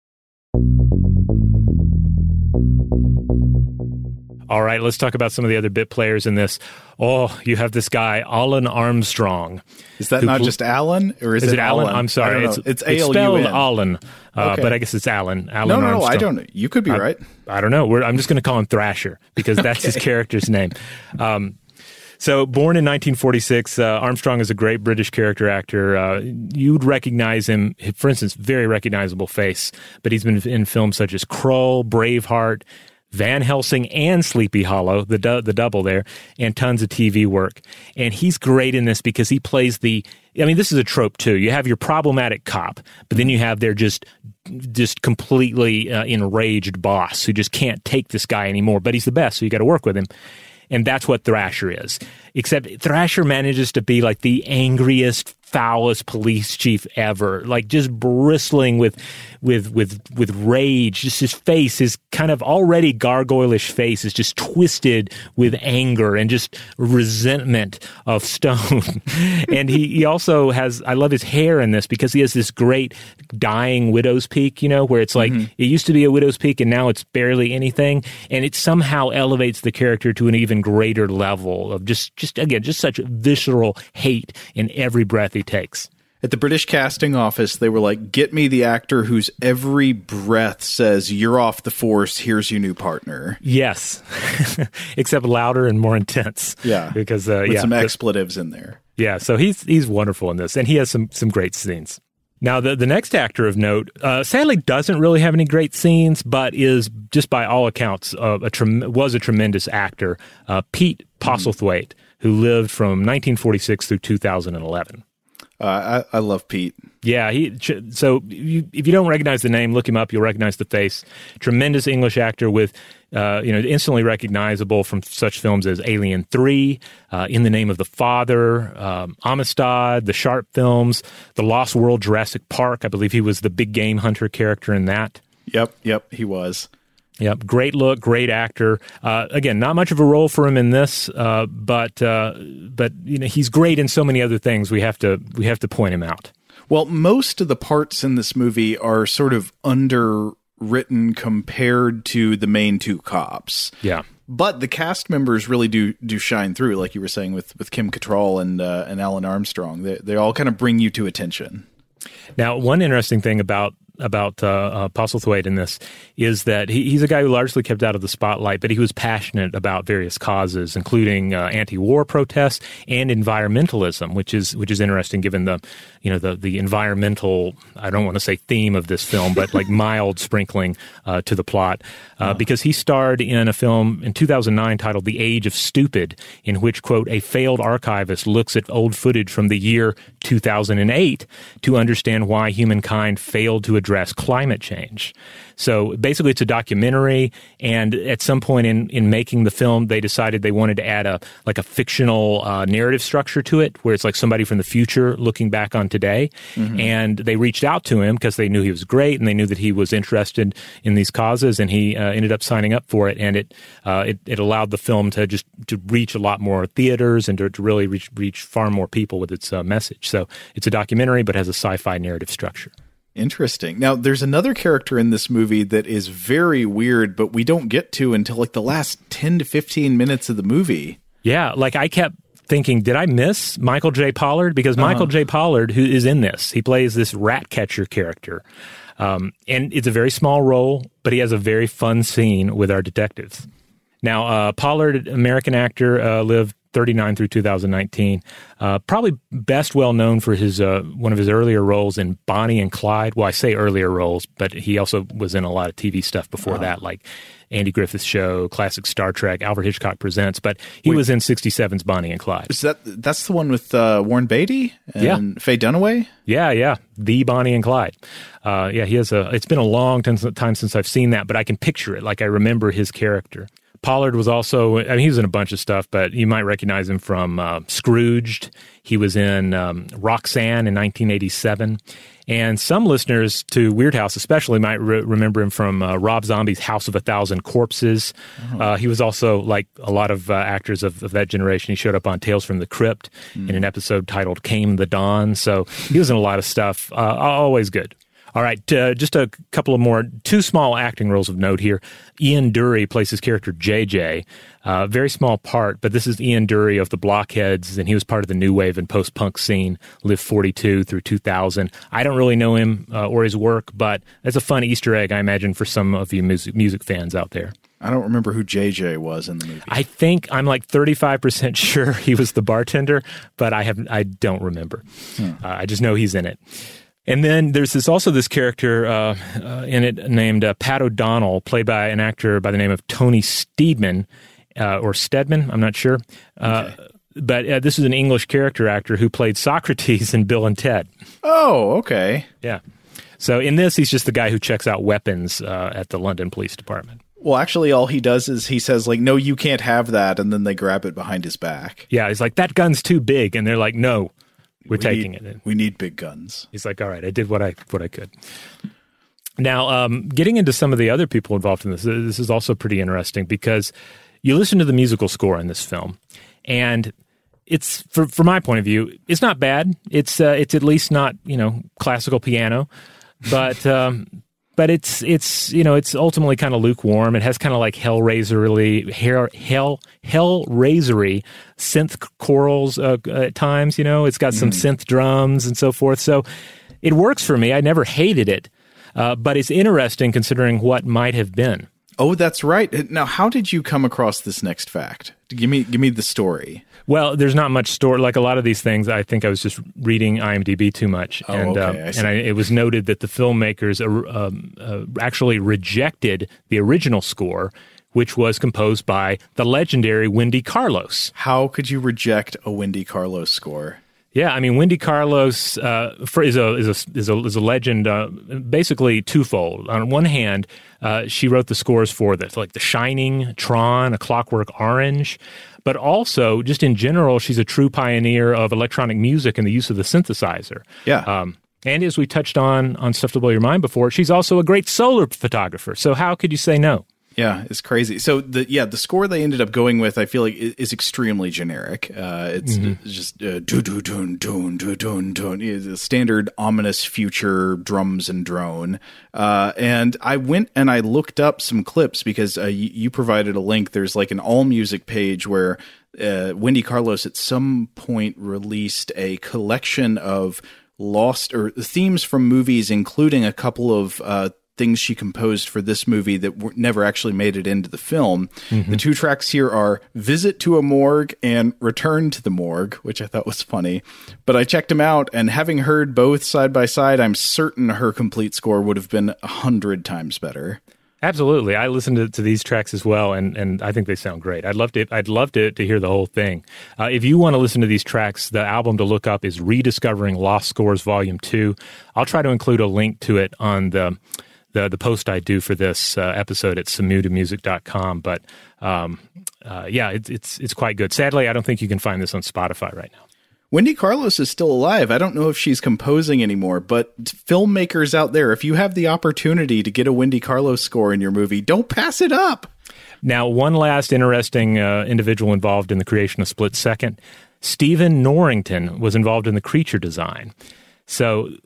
All right, let's talk about some of the other bit players in this. Oh, you have this guy, Alan Armstrong. Is that not pl- just Alan? Or is, is it, it Alan? Alan? I'm sorry. It's, it's, it's, it's spelled Alan, uh, okay. but I guess it's Alan. Alan no, no, Armstrong. no, I don't know. You could be I, right. I don't know. We're, I'm just going to call him Thrasher because that's okay. his character's name. Um, So, born in nineteen forty-six, uh, Armstrong is a great British character actor. Uh, you'd recognize him, for instance, very recognizable face, but he's been in films such as Krull, Braveheart, Van Helsing, and Sleepy Hollow, the du- the double there, and tons of T V work. And he's great in this because he plays the, I mean, this is a trope too. You have your problematic cop, but then you have their just just completely uh, enraged boss who just can't take this guy anymore, but he's the best, so you got to work with him. And that's what Thrasher is. Except Thrasher manages to be like the angriest, foulest police chief ever, like just bristling with with with with rage. Just his face, his kind of already gargoylish face is just twisted with anger and just resentment of Stone. And he, he also has, I love his hair in this because he has this great dying widow's peak, you know, where it's like, mm-hmm. it used to be a widow's peak and now it's barely anything. And it somehow elevates the character to an even greater level of just, just again, just such visceral hate in every breath he takes. At the British casting office, they were like, get me the actor whose every breath says, you're off the force, here's your new partner. Yes. Except louder and more intense. Yeah. Because, uh, With yeah. some expletives in there. Yeah, so he's he's wonderful in this, and he has some some great scenes. Now, the, the next actor of note, uh, sadly, doesn't really have any great scenes, but is, just by all accounts, uh, a trem- was a tremendous actor, uh, Pete Postlethwaite, mm. who lived from nineteen forty-six through two thousand eleven. Uh, I, I love Pete. Yeah, he. So you, if you don't recognize the name, look him up. You'll recognize the face. Tremendous English actor with, uh, you know, instantly recognizable from such films as Alien three, uh, In the Name of the Father, um, Amistad, the Sharp films, The Lost World, Jurassic Park. I believe he was the big game hunter character in that. Yep, yep, he was. Yep, great look, great actor. Uh, again, not much of a role for him in this, uh, but uh, but you know he's great in so many other things. We have to we have to point him out. Well, most of the parts in this movie are sort of underwritten compared to the main two cops. Yeah, but the cast members really do do shine through, like you were saying with with Kim Cattrall and uh, and Alan Armstrong. They they all kind of bring you to attention. Now, one interesting thing about about uh, uh, Postlethwaite in this is that he, he's a guy who largely kept out of the spotlight, but he was passionate about various causes, including uh, anti-war protests and environmentalism, which is which is interesting given the you know the the environmental, I don't want to say theme of this film, but like mild sprinkling uh, to the plot, uh, oh. because he starred in a film in two thousand nine titled The Age of Stupid, in which, quote, a failed archivist looks at old footage from the year two thousand eight to understand why humankind failed to address climate change. So basically it's a documentary, and at some point in, in making the film, they decided they wanted to add a like a fictional uh, narrative structure to it, where it's like somebody from the future looking back on today. Mm-hmm. And they reached out to him because they knew he was great and they knew that he was interested in these causes, and he uh, ended up signing up for it. And it, uh, it it allowed the film to just to reach a lot more theaters and to, to really reach reach far more people with its uh, message. So it's a documentary, but has a sci-fi narrative structure. Interesting. Now, there's another character in this movie that is very weird, but we don't get to until like the last ten to fifteen minutes of the movie. Yeah, like I kept thinking, did I miss Michael J. Pollard? Because uh-huh. Michael J. Pollard, who is in this, he plays this rat catcher character. Um, and it's a very small role, but he has a very fun scene with our detectives. Now, uh, Pollard, American actor, uh, lived thirty-nine through two thousand nineteen. Uh, probably best well known for his uh, one of his earlier roles in Bonnie and Clyde. Well, I say earlier roles, but he also was in a lot of T V stuff before uh-huh. that, like Andy Griffith's Show, classic Star Trek, Alfred Hitchcock Presents. But he Wait. was in sixty-seven's Bonnie and Clyde. Is that that's the one with uh, Warren Beatty and yeah. Faye Dunaway? Yeah, yeah, the Bonnie and Clyde. Uh, yeah, he has a. It's been a long time since I've seen that, but I can picture it. Like I remember his character. Pollard was also, I mean, he was in a bunch of stuff, but you might recognize him from uh, Scrooged. He was in um, Roxanne in nineteen eighty-seven. And some listeners to Weird House especially might re- remember him from uh, Rob Zombie's House of a Thousand Corpses. Oh. Uh, he was also, like a lot of uh, actors of, of that generation, he showed up on Tales from the Crypt mm. in an episode titled Came the Dawn. So he was in a lot of stuff. Uh, always good. All right, uh, just a couple of more, two small acting roles of note here. Ian Dury plays his character J J. Uh, very small part, but this is Ian Dury of the Blockheads, and he was part of the new wave and post-punk scene, lived forty-two through two thousand. I don't really know him uh, or his work, but it's a fun Easter egg, I imagine, for some of you music, music fans out there. I don't remember who J J was in the movie. I think I'm like thirty-five percent sure he was the bartender, but I have I don't remember. Hmm. Uh, I just know he's in it. And then there's this also this character uh, uh, in it named uh, Pat O'Donnell, played by an actor by the name of Tony Steedman, uh, or Stedman, I'm not sure. Uh, okay. But uh, this is an English character actor who played Socrates in Bill and Ted. Oh, okay. Yeah. So in this, he's just the guy who checks out weapons uh, at the London Police Department. Well, actually, all he does is he says, like, no, you can't have that, and then they grab it behind his back. Yeah, he's like, that gun's too big, and they're like, no. We're we taking need, it. We need big guns. He's like, all right, I did what I what I could. Now, um, getting into some of the other people involved in this, this is also pretty interesting because you listen to the musical score in this film, and it's, for, from my point of view, it's not bad. It's uh, it's at least not, you know, classical piano, but um, but it's it's you know it's ultimately kind of lukewarm. It has kind of like Hellraiser-y, hell hell Hellraiser-y synth chorals uh, at times. You know, it's got some mm. synth drums and so forth. So it works for me. I never hated it, uh, but it's interesting considering what might have been. Oh, that's right. Now, how did you come across this next fact? Give me give me the story. Well, there's not much story. Like a lot of these things, I think I was just reading IMDb too much. Oh, and okay, um, I see. and I, it was noted that the filmmakers uh, um, uh, actually rejected the original score, which was composed by the legendary Wendy Carlos. How could you reject a Wendy Carlos score? Yeah, I mean, Wendy Carlos uh, for, is a is a is a, is a legend, uh, basically twofold. On one hand, uh, she wrote the scores for this, like The Shining, Tron, A Clockwork Orange, but also just in general, she's a true pioneer of electronic music and the use of the synthesizer. Yeah. Um, and as we touched on on Stuff to Blow Your Mind before, she's also a great solar photographer. So how could you say no? Yeah, it's crazy. So the yeah, the score they ended up going with, I feel like, is, is extremely generic. Uh, it's, mm-hmm. it's just do do dun dun dun dun dun. The standard ominous future drums and drone. Uh, and I went and I looked up some clips because uh, you, you provided a link. There's like an all music page where uh, Wendy Carlos at some point released a collection of lost or themes from movies, including a couple of uh, things she composed for this movie that were, never actually made it into the film. Mm-hmm. The two tracks here are Visit to a Morgue and Return to the Morgue, which I thought was funny. But I checked them out, and having heard both side by side, I'm certain her complete score would have been a hundred times better. Absolutely. I listened to, to these tracks as well, and, and I think they sound great. I'd love to I'd love to, to hear the whole thing. Uh, if you want to listen to these tracks, the album to look up is Rediscovering Lost Scores Volume two. I'll try to include a link to it on the the, the post I do for this uh, episode at samuda music dot com. But um, uh, yeah, it, it's it's quite good. Sadly, I don't think you can find this on Spotify right now. Wendy Carlos is still alive. I don't know if she's composing anymore, but filmmakers out there, if you have the opportunity to get a Wendy Carlos score in your movie, don't pass it up. Now, one last interesting uh, individual involved in the creation of Split Second, Stephen Norrington was involved in the creature design. So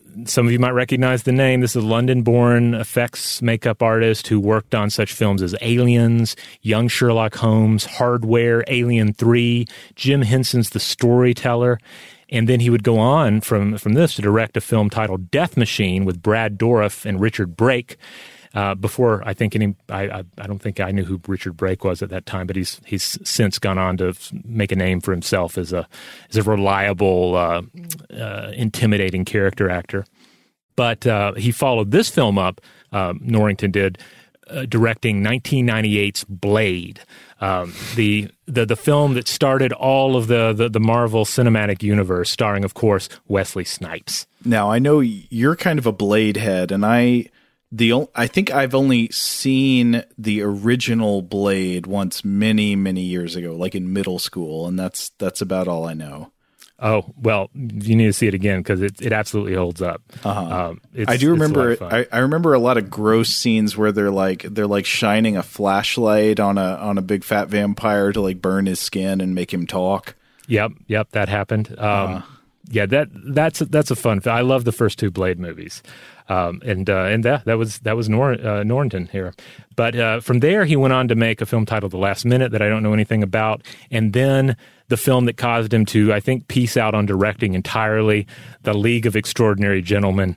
some of you might recognize the name. This is a London-born effects makeup artist who worked on such films as Aliens, Young Sherlock Holmes, Hardware, Alien three, Jim Henson's The Storyteller. And then he would go on from, from this to direct a film titled Death Machine with Brad Dourif and Richard Brake. Uh, before I think any, I, I I don't think I knew who Richard Brake was at that time, but he's he's since gone on to make a name for himself as a as a reliable, uh, uh, intimidating character actor. But uh, he followed this film up. Uh, Norrington did, uh, directing nineteen ninety-eight's Blade, um, the the the film that started all of the, the the Marvel Cinematic Universe, starring, of course, Wesley Snipes. Now I know you're kind of a Blade head, and I. The I think I've only seen the original Blade once many, many years ago, like in middle school, and that's that's about all I know. Oh, well, you need to see it again because it, it absolutely holds up. Uh-huh. Um, I do remember I, I remember a lot of gross scenes where they're like they're like shining a flashlight on a on a big fat vampire to like burn his skin and make him talk. Yep, yep, that happened. Um, uh-huh. Yeah, that that's that's a fun film. I love the first two Blade movies. Um, and uh, and that that was that was Nor- uh, Norrington here, but uh, from there he went on to make a film titled The Last Minute that I don't know anything about, and then the film that caused him to, I think, peace out on directing entirely, The League of Extraordinary Gentlemen.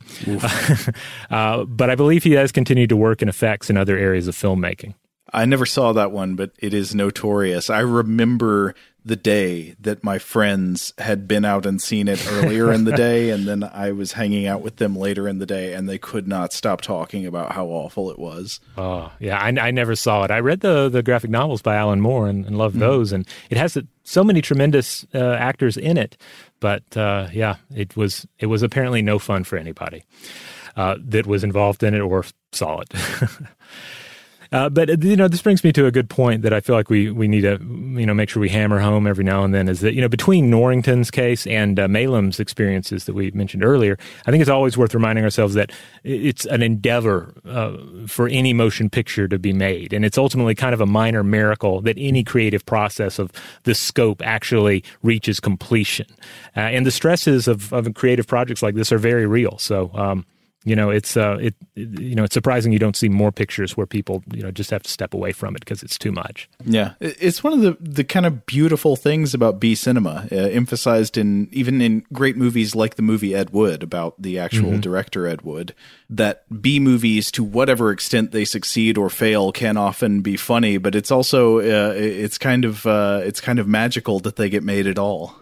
uh, but I believe he has continued to work in effects in other areas of filmmaking. I never saw that one, but it is notorious. I remember the day that my friends had been out and seen it earlier in the day, and then I was hanging out with them later in the day, and they could not stop talking about how awful it was. Oh, yeah, I, I never saw it. I read the, the graphic novels by Alan Moore and, and loved mm-hmm. those, and it has so many tremendous uh, actors in it, but uh, yeah, it was it was apparently no fun for anybody uh, that was involved in it or saw it. Uh, but, you know, this brings me to a good point that I feel like we, we need to, you know, make sure we hammer home every now and then is that, you know, between Norrington's case and uh, Malam's experiences that we mentioned earlier, I think it's always worth reminding ourselves that it's an endeavor uh, for any motion picture to be made. And it's ultimately kind of a minor miracle that any creative process of this scope actually reaches completion. Uh, and the stresses of, of creative projects like this are very real. So, um You know, it's uh, it, it. You know, it's surprising you don't see more pictures where people, you know, just have to step away from it because it's too much. Yeah, it's one of the the kind of beautiful things about B cinema, uh, emphasized in even in great movies like the movie Ed Wood about the actual mm-hmm. director Ed Wood. That B movies, to whatever extent they succeed or fail, can often be funny, but it's also uh, it's kind of uh, it's kind of magical that they get made at all.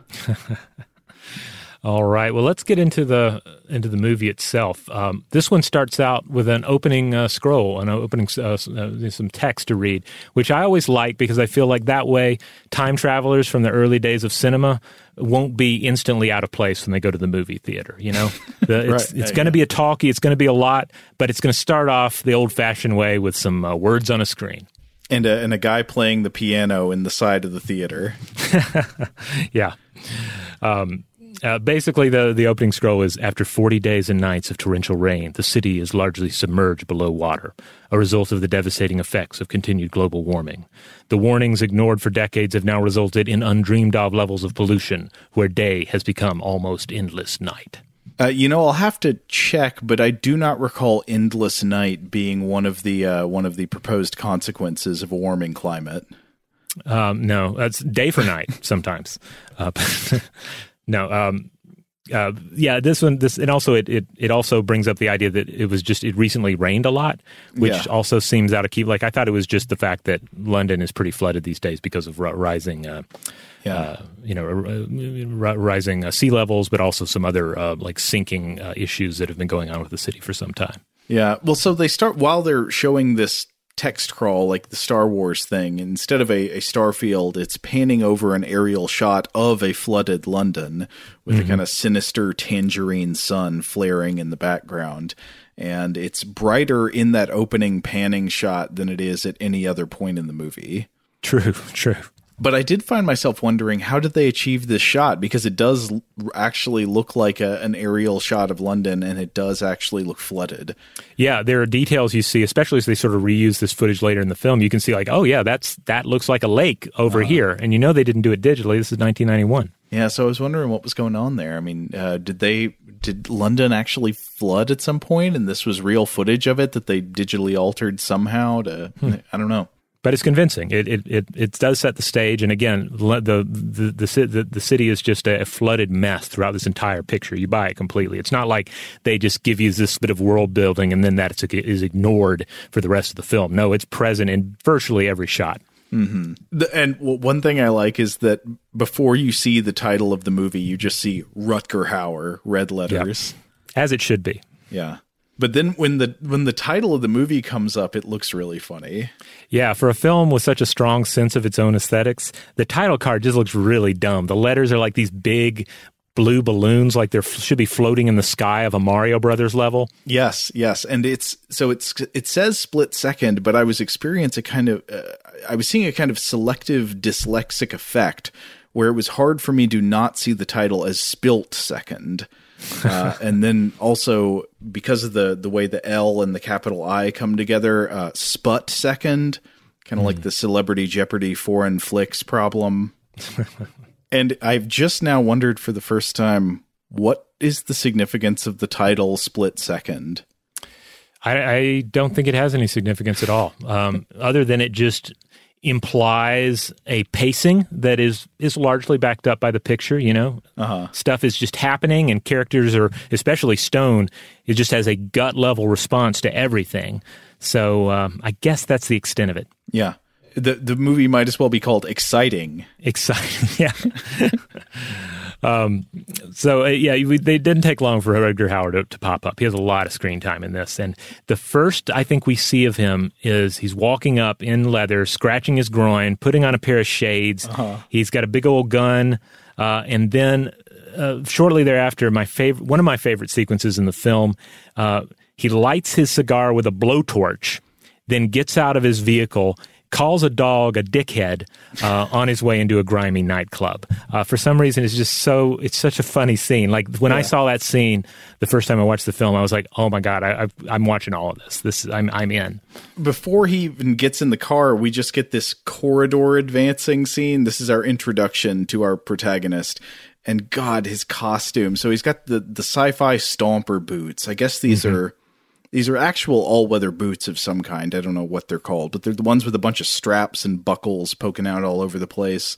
All right. Well, let's get into the into the movie itself. Um, this one starts out with an opening uh, scroll, an opening uh, uh, some text to read, which I always like because I feel like that way time travelers from the early days of cinema won't be instantly out of place when they go to the movie theater. You know, the, it's, right. it's going to be a talkie, it's going to be a lot, but it's going to start off the old-fashioned way with some uh, words on a screen. And a, and a guy playing the piano in the side of the theater. Yeah. Um, Uh, basically, the, the opening scroll is, after forty days and nights of torrential rain, the city is largely submerged below water, a result of the devastating effects of continued global warming. The warnings ignored for decades have now resulted in undreamed-of levels of pollution, where day has become almost endless night. Uh, you know, I'll have to check, but I do not recall endless night being one of the uh, one of the proposed consequences of a warming climate. Um, no, that's day for night sometimes. Uh, No, um, uh, yeah, this one, this, and also it, it, it also brings up the idea that it was just, it recently rained a lot, which yeah. also seems out of key. Like, I thought it was just the fact that London is pretty flooded these days because of r- rising, uh, yeah. uh, you know, r- r- rising uh, sea levels, but also some other, uh, like, sinking uh, issues that have been going on with the city for some time. Yeah, well, so they start, while they're showing this text crawl, like the Star Wars thing, instead of a, a star field, it's panning over an aerial shot of a flooded London with mm-hmm. a kind of sinister tangerine sun flaring in the background. And it's brighter in that opening panning shot than it is at any other point in the movie. True, true. But I did find myself wondering, how did they achieve this shot? Because it does actually look like a, an aerial shot of London, and it does actually look flooded. Yeah, there are details you see, especially as they sort of reuse this footage later in the film. You can see, like, oh, yeah, that's that looks like a lake over uh, here. And you know they didn't do it digitally. This is nineteen ninety-one. Yeah, so I was wondering what was going on there. I mean, uh, did they did London actually flood at some point, and this was real footage of it that they digitally altered somehow to, hmm. I don't know. But it's convincing. It it it, it does set the stage, and again, the the the the, the city is just a flooded mess throughout this entire picture. You buy it completely. It's not like they just give you this bit of world building and then that is ignored for the rest of the film. No, it's present in virtually every shot. Mm-hmm. The, and one thing I like is that before you see the title of the movie, you just see Rutger Hauer, red letters. Yep. As it should be. Yeah. But then when the when the title of the movie comes up, it looks really funny. Yeah, for a film with such a strong sense of its own aesthetics, the title card just looks really dumb. The letters are like these big blue balloons, like they should be floating in the sky of a Mario Brothers level. Yes, yes, and it's so it's it says split second, but I was experiencing a kind of uh, I was seeing a kind of selective dyslexic effect where it was hard for me to not see the title as spilt second. uh, and then also because of the the way the L and the capital I come together, uh, sput second, kind of mm. like the Celebrity Jeopardy foreign flicks problem. And I've just now wondered for the first time, what is the significance of the title split second? I, I don't think it has any significance at all, um, other than it just implies a pacing that is is largely backed up by the picture. You know, uh-huh. Stuff is just happening, and characters are, especially Stone, it just has a gut level response to everything. So um, I guess that's the extent of it. Yeah, the the movie might as well be called Exciting. Exciting, yeah. Um, so, uh, yeah, they didn't take long for Rutger Hauer to, to pop up. He has a lot of screen time in this. And the first I think we see of him is he's walking up in leather, scratching his groin, putting on a pair of shades. Uh-huh. He's got a big old gun. Uh, and then uh, shortly thereafter, my favorite, one of my favorite sequences in the film, uh, he lights his cigar with a blowtorch, then gets out of his vehicle, calls a dog a dickhead uh, on his way into a grimy nightclub. Uh, for some reason, it's just so, it's such a funny scene. Like when yeah. I saw that scene the first time I watched the film, I was like, oh my God, I, I, I'm watching all of this. This I'm, I'm in. Before he even gets in the car, we just get this corridor advancing scene. This is our introduction to our protagonist. And God, his costume. So he's got the, the sci-fi stomper boots. I guess these mm-hmm. are These are actual all-weather boots of some kind. I don't know what they're called, but they're the ones with a bunch of straps and buckles poking out all over the place.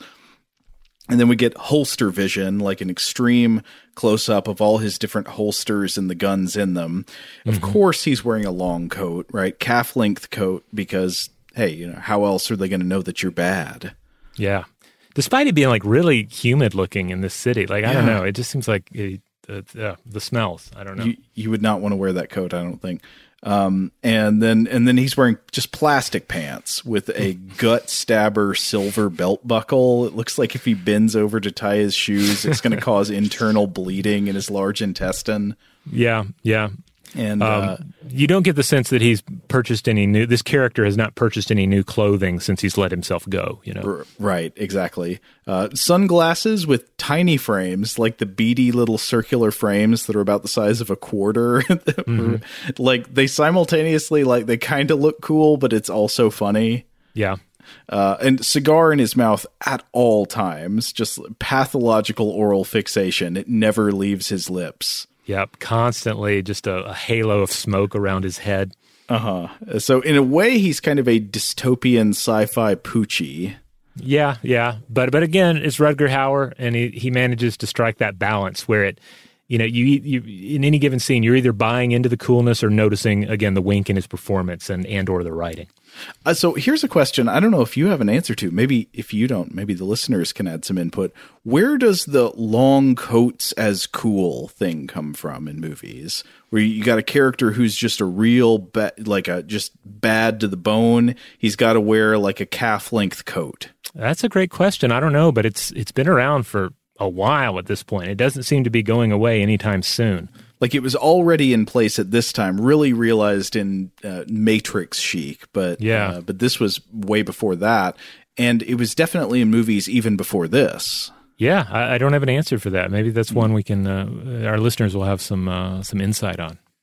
And then we get holster vision, like an extreme close-up of all his different holsters and the guns in them. Mm-hmm. Of course, he's wearing a long coat, right? Calf-length coat, because, hey, you know, how else are they going to know that you're bad? Yeah. Despite it being, like, really humid-looking in this city. Like, I yeah. don't know. It just seems like... It, Uh, yeah, the smells. I don't know. You, you would not want to wear that coat, I don't think. Um, and then and then he's wearing just plastic pants with a gut stabber silver belt buckle. It looks like if he bends over to tie his shoes, it's going to cause internal bleeding in his large intestine. Yeah, yeah. And um, uh, you don't get the sense that he's purchased any new. This character has not purchased any new clothing since he's let himself go. You know, r- right? Exactly. Uh, sunglasses with tiny frames, like the beady little circular frames that are about the size of a quarter. mm-hmm. Like they simultaneously, like they kind of look cool, but it's also funny. Yeah. Uh, and cigar in his mouth at all times, just pathological oral fixation. It never leaves his lips. Yep, constantly just a, a halo of smoke around his head. Uh-huh. So in a way, he's kind of a dystopian sci-fi Poochie. Yeah, yeah. But but again, it's Rutger Hauer, and he, he manages to strike that balance where it, you know, you, you in any given scene, you're either buying into the coolness or noticing, again, the wink in his performance and, and or the writing. Uh, so here's a question I don't know if you have an answer to. Maybe if you don't, maybe the listeners can add some input. Where does the long coats as cool thing come from in movies? Where you got a character who's just a real, ba- like a just bad to the bone. He's got to wear like a calf length coat. That's a great question. I don't know, but it's it's been around for a while at this point. It doesn't seem to be going away anytime soon. Like it was already in place at this time, really realized in uh, Matrix chic, but yeah. uh, but this was way before that, and it was definitely in movies even before this. Yeah, I, I don't have an answer for that. Maybe that's one we can. Uh, our listeners will have some uh, some insight on.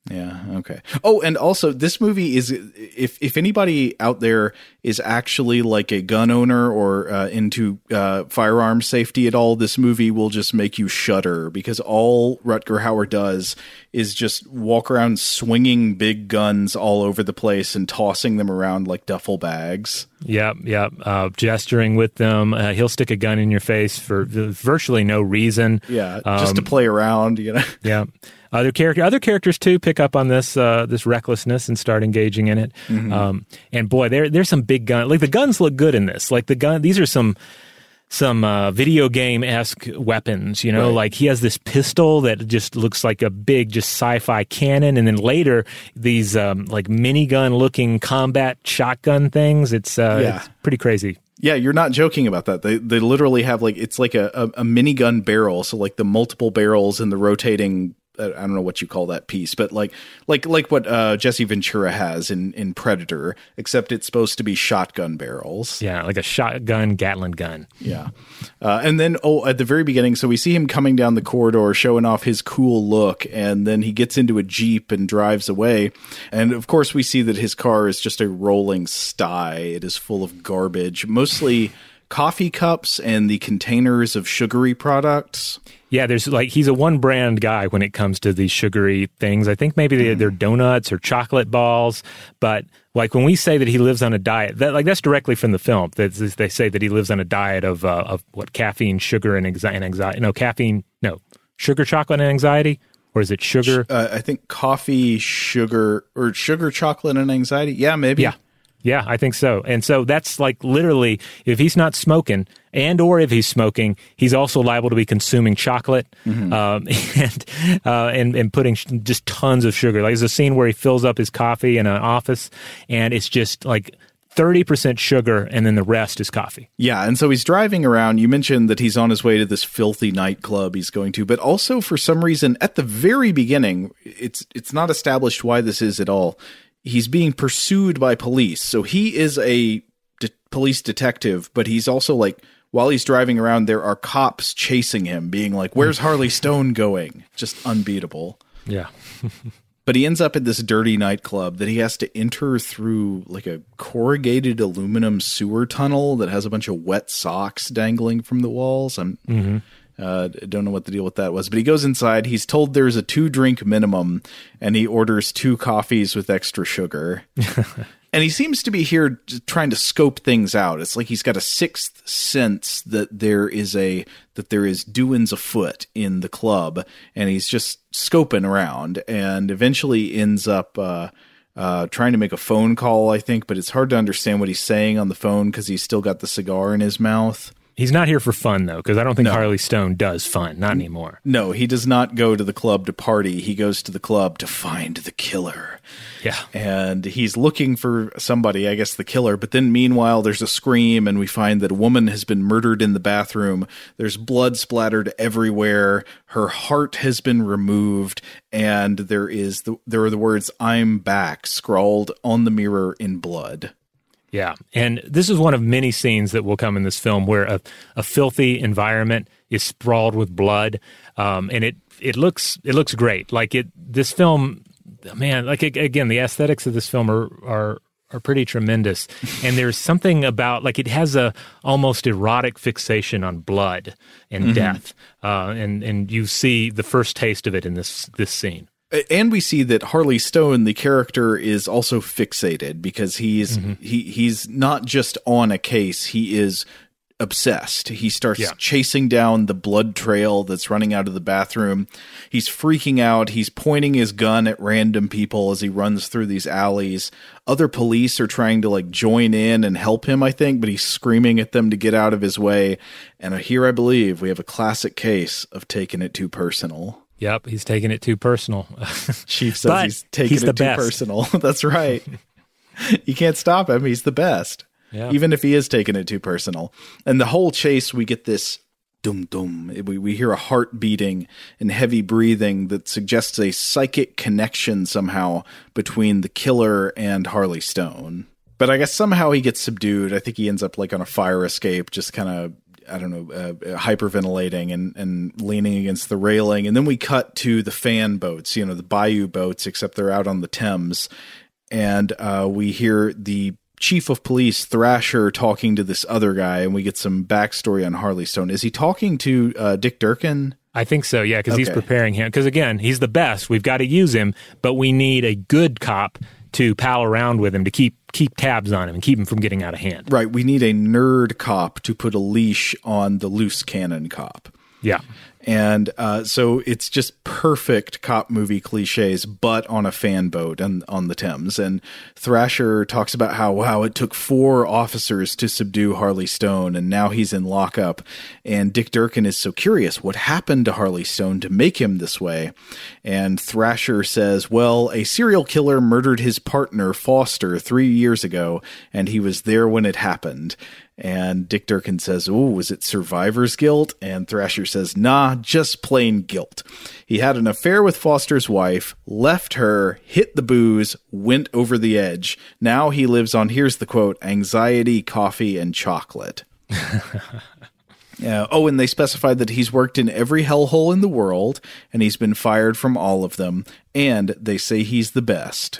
Yeah. Okay. Oh, and also this movie is, if if anybody out there is actually like a gun owner or uh, into uh, firearm safety at all, this movie will just make you shudder, because all Rutger Hauer does is just walk around swinging big guns all over the place and tossing them around like duffel bags. Yep, yep. Uh, gesturing with them. Uh, he'll stick a gun in your face for virtually no reason. Yeah, um, just to play around, you know. Yeah. Other character, other characters too pick up on this uh, this recklessness and start engaging in it. Mm-hmm. Um, and boy, there there's some big gun. Like the guns look good in this. Like the gun, these are some some uh, video game esque weapons. You know, right. Like he has this pistol that just looks like a big, just sci-fi cannon, and then later these um, like minigun looking combat shotgun things. It's uh, yeah. it's pretty crazy. Yeah, you're not joking about that. They they literally have like, it's like a, a, a minigun barrel. So like the multiple barrels and the rotating, I don't know what you call that piece, but like like like what uh, Jesse Ventura has in, in Predator, except it's supposed to be shotgun barrels. Yeah, like a shotgun Gatling gun. Yeah. Uh, and then, oh, at the very beginning, so we see him coming down the corridor showing off his cool look, and then he gets into a Jeep and drives away. And of course, we see that his car is just a rolling sty. It is full of garbage, mostly coffee cups and the containers of sugary products. Yeah, there's like, he's a one brand guy when it comes to these sugary things. I think maybe they, they're donuts or chocolate balls, but like when we say that he lives on a diet, that like that's directly from the film. That's, they say that he lives on a diet of uh, of what, caffeine, sugar, and anxi- and anxiety. No, caffeine, no, sugar, chocolate, and anxiety. Or is it sugar? Uh, I think coffee, sugar, or sugar, chocolate, and anxiety. Yeah, maybe. Yeah. Yeah, I think so. And so that's like literally, if he's not smoking, and or if he's smoking, he's also liable to be consuming chocolate mm-hmm. um, and, uh, and and putting sh- just tons of sugar. Like there's a scene where he fills up his coffee in an office, and it's just like thirty percent sugar, and then the rest is coffee. Yeah, and so he's driving around. You mentioned that he's on his way to this filthy nightclub he's going to, but also for some reason, at the very beginning, it's it's not established why this is at all. He's being pursued by police. So he is a de- police detective, but he's also like, while he's driving around, there are cops chasing him, being like, where's Harley Stone going? Just unbeatable. Yeah. But he ends up at this dirty nightclub that he has to enter through like a corrugated aluminum sewer tunnel that has a bunch of wet socks dangling from the walls. I'm mm-hmm. uh, don't know what the deal with that was, but he goes inside. He's told there's a two drink minimum, and he orders two coffees with extra sugar. And he seems to be here trying to scope things out. It's like he's got a sixth sense that there is a that there is doings afoot in the club, and he's just scoping around, and eventually ends up uh, uh, trying to make a phone call, I think, but it's hard to understand what he's saying on the phone because he's still got the cigar in his mouth. He's not here for fun, though, because I don't think no. Harley Stone does fun. Not anymore. No, he does not go to the club to party. He goes to the club to find the killer. Yeah. And he's looking for somebody, I guess the killer. But then meanwhile, there's a scream, and we find that a woman has been murdered in the bathroom. There's blood splattered everywhere. Her heart has been removed. And there is the, there are the words, "I'm back," scrawled on the mirror in blood. Yeah, and this is one of many scenes that will come in this film where a, a filthy environment is sprawled with blood, um, and it it looks it looks great. Like it, this film, man. Like again, the aesthetics of this film are are are pretty tremendous, and there's something about like it has a almost erotic fixation on blood and mm-hmm. death, uh, and and you see the first taste of it in this this scene. And we see that Harley Stone, the character, is also fixated because he's mm-hmm. he he's not just on a case, he is obsessed. He starts yeah. chasing down the blood trail that's running out of the bathroom. He's freaking out. He's pointing his gun at random people as he runs through these alleys. Other police are trying to like join in and help him, I think, but he's screaming at them to get out of his way. And here, I believe, we have a classic case of taking it too personal. Yep, he's taking it too personal. Chief says but he's taking he's it the too best. personal. That's right. You can't stop him. He's the best. Yeah. Even if he is taking it too personal. And the whole chase, we get this dum dum. We, we hear a heart beating and heavy breathing that suggests a psychic connection somehow between the killer and Harley Stone. But I guess somehow he gets subdued. I think he ends up like on a fire escape, just kind of I don't know, uh, hyperventilating and, and leaning against the railing. And then we cut to the fan boats, you know, the bayou boats, except they're out on the Thames. And uh, we hear the chief of police, Thrasher, talking to this other guy, and we get some backstory on Harley Stone. Is he talking to uh, Dick Durkin? I think so, yeah, because okay. he's preparing him. Because, again, he's the best. We've got to use him, but we need a good cop to pal around with him, to keep keep tabs on him and keep him from getting out of hand. Right. We need a nerd cop to put a leash on the loose cannon cop. Yeah. And uh, so it's just perfect cop movie cliches, but on a fan boat and on the Thames. And Thrasher talks about how, wow, it took four officers to subdue Harley Stone, and now he's in lockup. And Dick Durkin is so curious, what happened to Harley Stone to make him this way? And Thrasher says, well, a serial killer murdered his partner, Foster, three years ago, and he was there when it happened. And Dick Durkin says, oh, was it survivor's guilt? And Thrasher says, nah, just plain guilt. He had an affair with Foster's wife, left her, hit the booze, went over the edge. Now he lives on, here's the quote, anxiety, coffee, and chocolate. Uh, oh, and they specified that he's worked in every hellhole in the world, and he's been fired from all of them, and they say he's the best.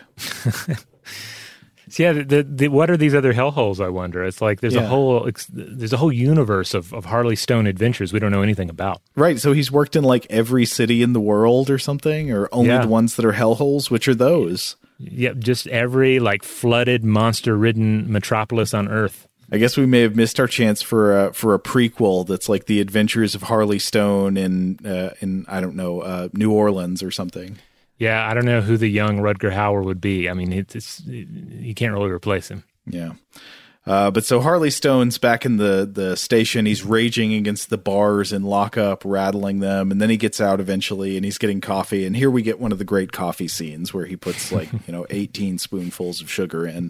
So yeah, the, the, the, what are these other hellholes, I wonder? It's like there's yeah. a whole there's a whole universe of, of Harley Stone adventures we don't know anything about. Right, so he's worked in like every city in the world or something, or only yeah. the ones that are hellholes? Which are those? Yep, just every like flooded, monster-ridden metropolis on Earth. I guess we may have missed our chance for a, for a prequel that's like the adventures of Harley Stone in, uh, in I don't know, uh, New Orleans or something. Yeah, I don't know who the young Rutger Hauer would be. I mean, it's, it's you can't really replace him. Yeah. Uh, but so Harley Stone's back in the, the station. He's raging against the bars in lockup, rattling them. And then he gets out eventually and he's getting coffee. And here we get one of the great coffee scenes where he puts like, you know, eighteen spoonfuls of sugar in.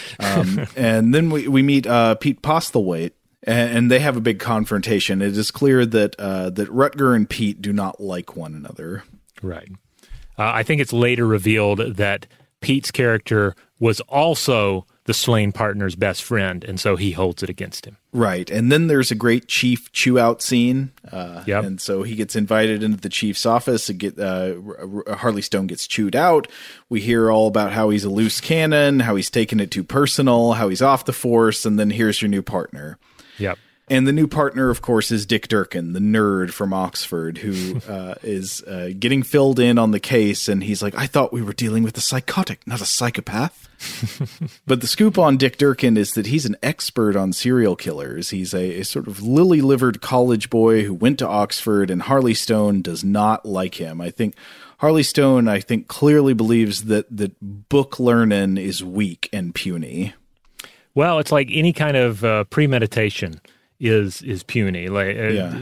Um, and then we, we meet uh, Pete Postlethwaite. And they have a big confrontation. It is clear that uh, that Rutger and Pete do not like one another. Right. Uh, I think it's later revealed that Pete's character was also the slain partner's best friend, and so he holds it against him. Right. And then there's a great chief chew-out scene. Uh, yep. And so he gets invited into the chief's office. And get, uh, Harley Stone gets chewed out. We hear all about how he's a loose cannon, how he's taken it too personal, how he's off the force, and then here's your new partner. Yep. And the new partner, of course, is Dick Durkin, the nerd from Oxford, who uh, is uh, getting filled in on the case. And he's like, I thought we were dealing with a psychotic, not a psychopath. But the scoop on Dick Durkin is that he's an expert on serial killers. He's a, a sort of lily-livered college boy who went to Oxford, and Harley Stone does not like him. I think Harley Stone, I think, clearly believes that, that book learning is weak and puny. Well, it's like any kind of uh, premeditation is is puny. Like uh, yeah.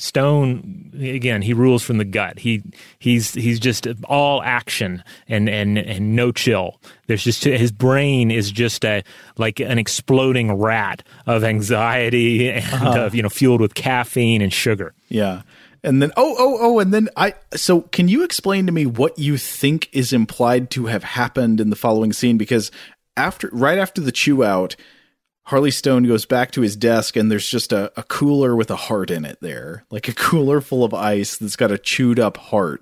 Stone, again, he rules from the gut. He he's he's just all action and and and no chill. There's just his brain is just a like an exploding rat of anxiety and uh-huh. of, you know, fueled with caffeine and sugar. Yeah. And then oh oh oh and then I so can you explain to me what you think is implied to have happened in the following scene? Because after right after the chew out, Harley Stone goes back to his desk and there's just a, a cooler with a heart in it there, like a cooler full of ice that's got a chewed up heart.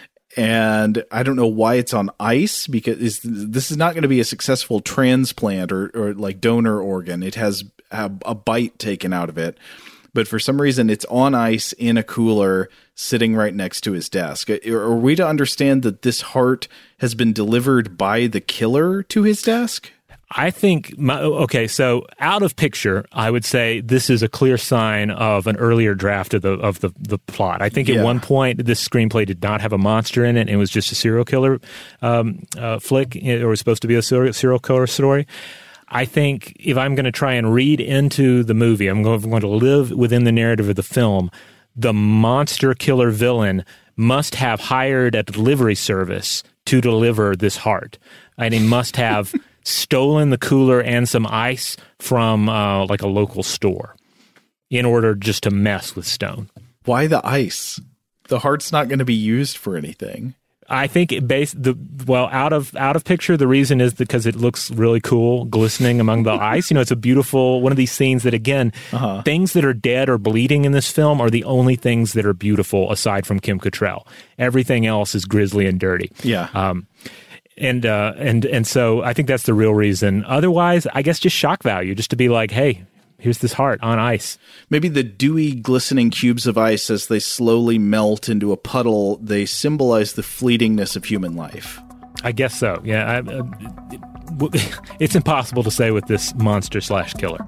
And I don't know why it's on ice, because is, this is not going to be a successful transplant or, or like donor organ. It has a, a bite taken out of it. But for some reason, it's on ice in a cooler sitting right next to his desk. Are we to understand that this heart has been delivered by the killer to his desk? I think, my, okay, so out of picture, I would say this is a clear sign of an earlier draft of the of the, the plot. I think yeah. at one point, this screenplay did not have a monster in it. It was just a serial killer um, uh, flick, or was supposed to be a serial, serial killer story. I think if I'm going to try and read into the movie, I'm going, I'm going to live within the narrative of the film, the monster killer villain must have hired a delivery service to deliver this heart. And he must have stolen the cooler and some ice from uh, like a local store in order just to mess with Stone. Why the ice? The heart's not going to be used for anything. I think it based the well out of out of picture. The reason is because it looks really cool, glistening among the ice. You know, it's a beautiful one of these scenes that again, uh-huh. things that are dead or bleeding in this film are the only things that are beautiful aside from Kim Cattrall. Everything else is grisly and dirty. Yeah. Um, and uh, and and so I think that's the real reason. Otherwise, I guess just shock value, just to be like, hey, here's this heart on ice. Maybe the dewy, glistening cubes of ice, as they slowly melt into a puddle, they symbolize the fleetingness of human life. I guess so, yeah. I, uh, it's impossible to say with this monster slash killer.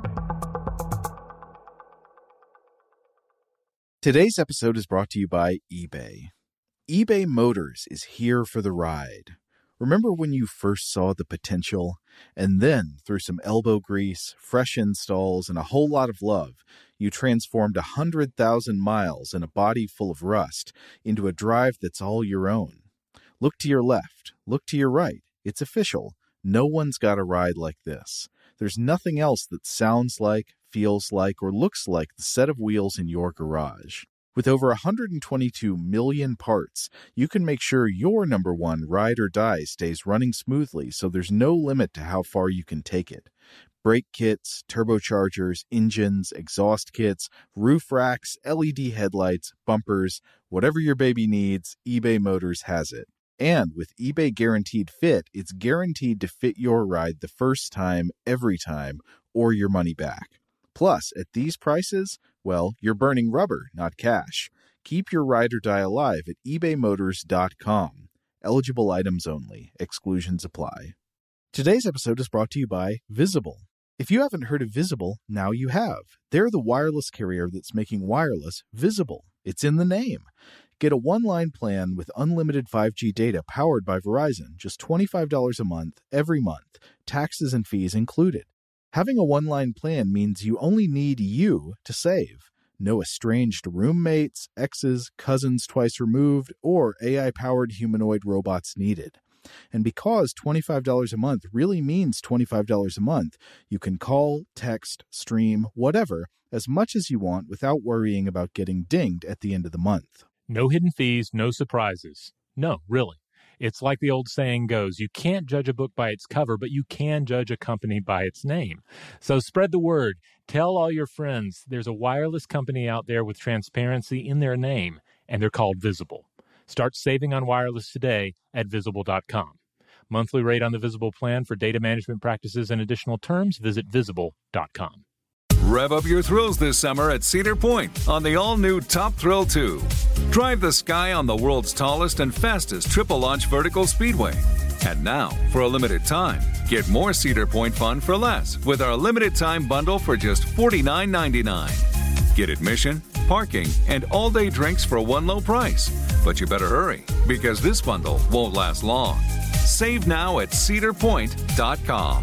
Today's episode is brought to you by eBay. eBay Motors is here for the ride. Remember when you first saw the potential? And then, through some elbow grease, fresh installs, and a whole lot of love, you transformed one hundred thousand miles and a body full of rust into a drive that's all your own. Look to your left. Look to your right. It's official. No one's got a ride like this. There's nothing else that sounds like, feels like, or looks like the set of wheels in your garage. With over one hundred twenty-two million parts, you can make sure your number one ride or die stays running smoothly, so there's no limit to how far you can take it. Brake kits, turbochargers, engines, exhaust kits, roof racks, L E D headlights, bumpers, whatever your baby needs, eBay Motors has it. And with eBay Guaranteed Fit, it's guaranteed to fit your ride the first time, every time, or your money back. Plus, at these prices, well, you're burning rubber, not cash. Keep your ride or die alive at ebay motors dot com. Eligible items only. Exclusions apply. Today's episode is brought to you by Visible. If you haven't heard of Visible, now you have. They're the wireless carrier that's making wireless visible. It's in the name. Get a one-line plan with unlimited five G data powered by Verizon, just twenty-five dollars a month, every month, taxes and fees included. Having a one-line plan means you only need you to save. No estranged roommates, exes, cousins twice removed, or A I-powered humanoid robots needed. And because twenty-five dollars a month really means twenty-five dollars a month, you can call, text, stream, whatever, as much as you want without worrying about getting dinged at the end of the month. No hidden fees, no surprises. No, really. It's like the old saying goes, you can't judge a book by its cover, but you can judge a company by its name. So spread the word. Tell all your friends there's a wireless company out there with transparency in their name, and they're called Visible. Start saving on wireless today at visible dot com. Monthly rate on the Visible plan for data management practices and additional terms, visit visible dot com. Rev up your thrills this summer at Cedar Point on the all-new Top Thrill two. Drive the sky on the world's tallest and fastest triple-launch vertical speedway. And now, for a limited time, get more Cedar Point fun for less with our limited-time bundle for just forty-nine ninety-nine. Get admission, parking, and all-day drinks for one low price. But you better hurry, because this bundle won't last long. Save now at cedar point dot com.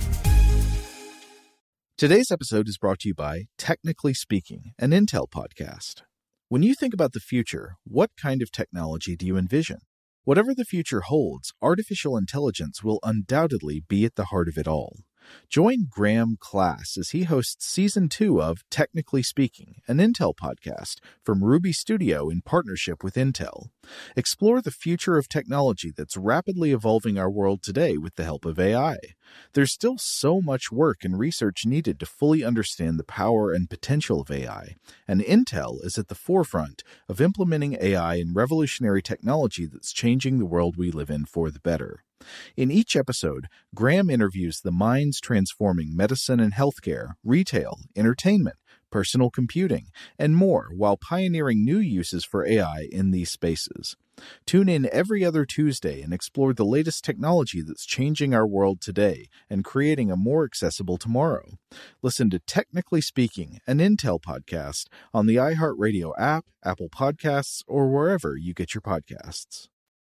Today's episode is brought to you by Technically Speaking, an Intel podcast. When you think about the future, what kind of technology do you envision? Whatever the future holds, artificial intelligence will undoubtedly be at the heart of it all. Join Graham Class as he hosts Season two of Technically Speaking, an Intel podcast from Ruby Studio in partnership with Intel. Explore the future of technology that's rapidly evolving our world today with the help of A I. There's still so much work and research needed to fully understand the power and potential of A I, and Intel is at the forefront of implementing A I in revolutionary technology that's changing the world we live in for the better. In each episode, Graham interviews the minds transforming medicine and healthcare, retail, entertainment, personal computing, and more while pioneering new uses for A I in these spaces. Tune in every other Tuesday and explore the latest technology that's changing our world today and creating a more accessible tomorrow. Listen to Technically Speaking, an Intel podcast on the iHeartRadio app, Apple Podcasts, or wherever you get your podcasts.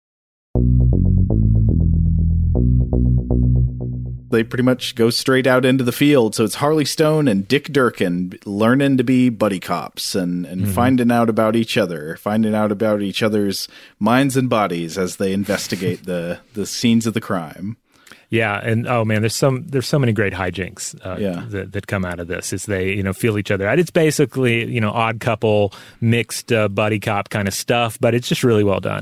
They pretty much go straight out into the field. So it's Harley Stone and Dick Durkin learning to be buddy cops and, and mm-hmm. finding out about each other, finding out about each other's minds and bodies as they investigate the, the scenes of the crime. Yeah, and oh man, there's some there's so many great hijinks uh, yeah. that, that come out of this as they you know feel each other out. It's basically you know Odd Couple mixed uh, buddy cop kind of stuff, but it's just really well done.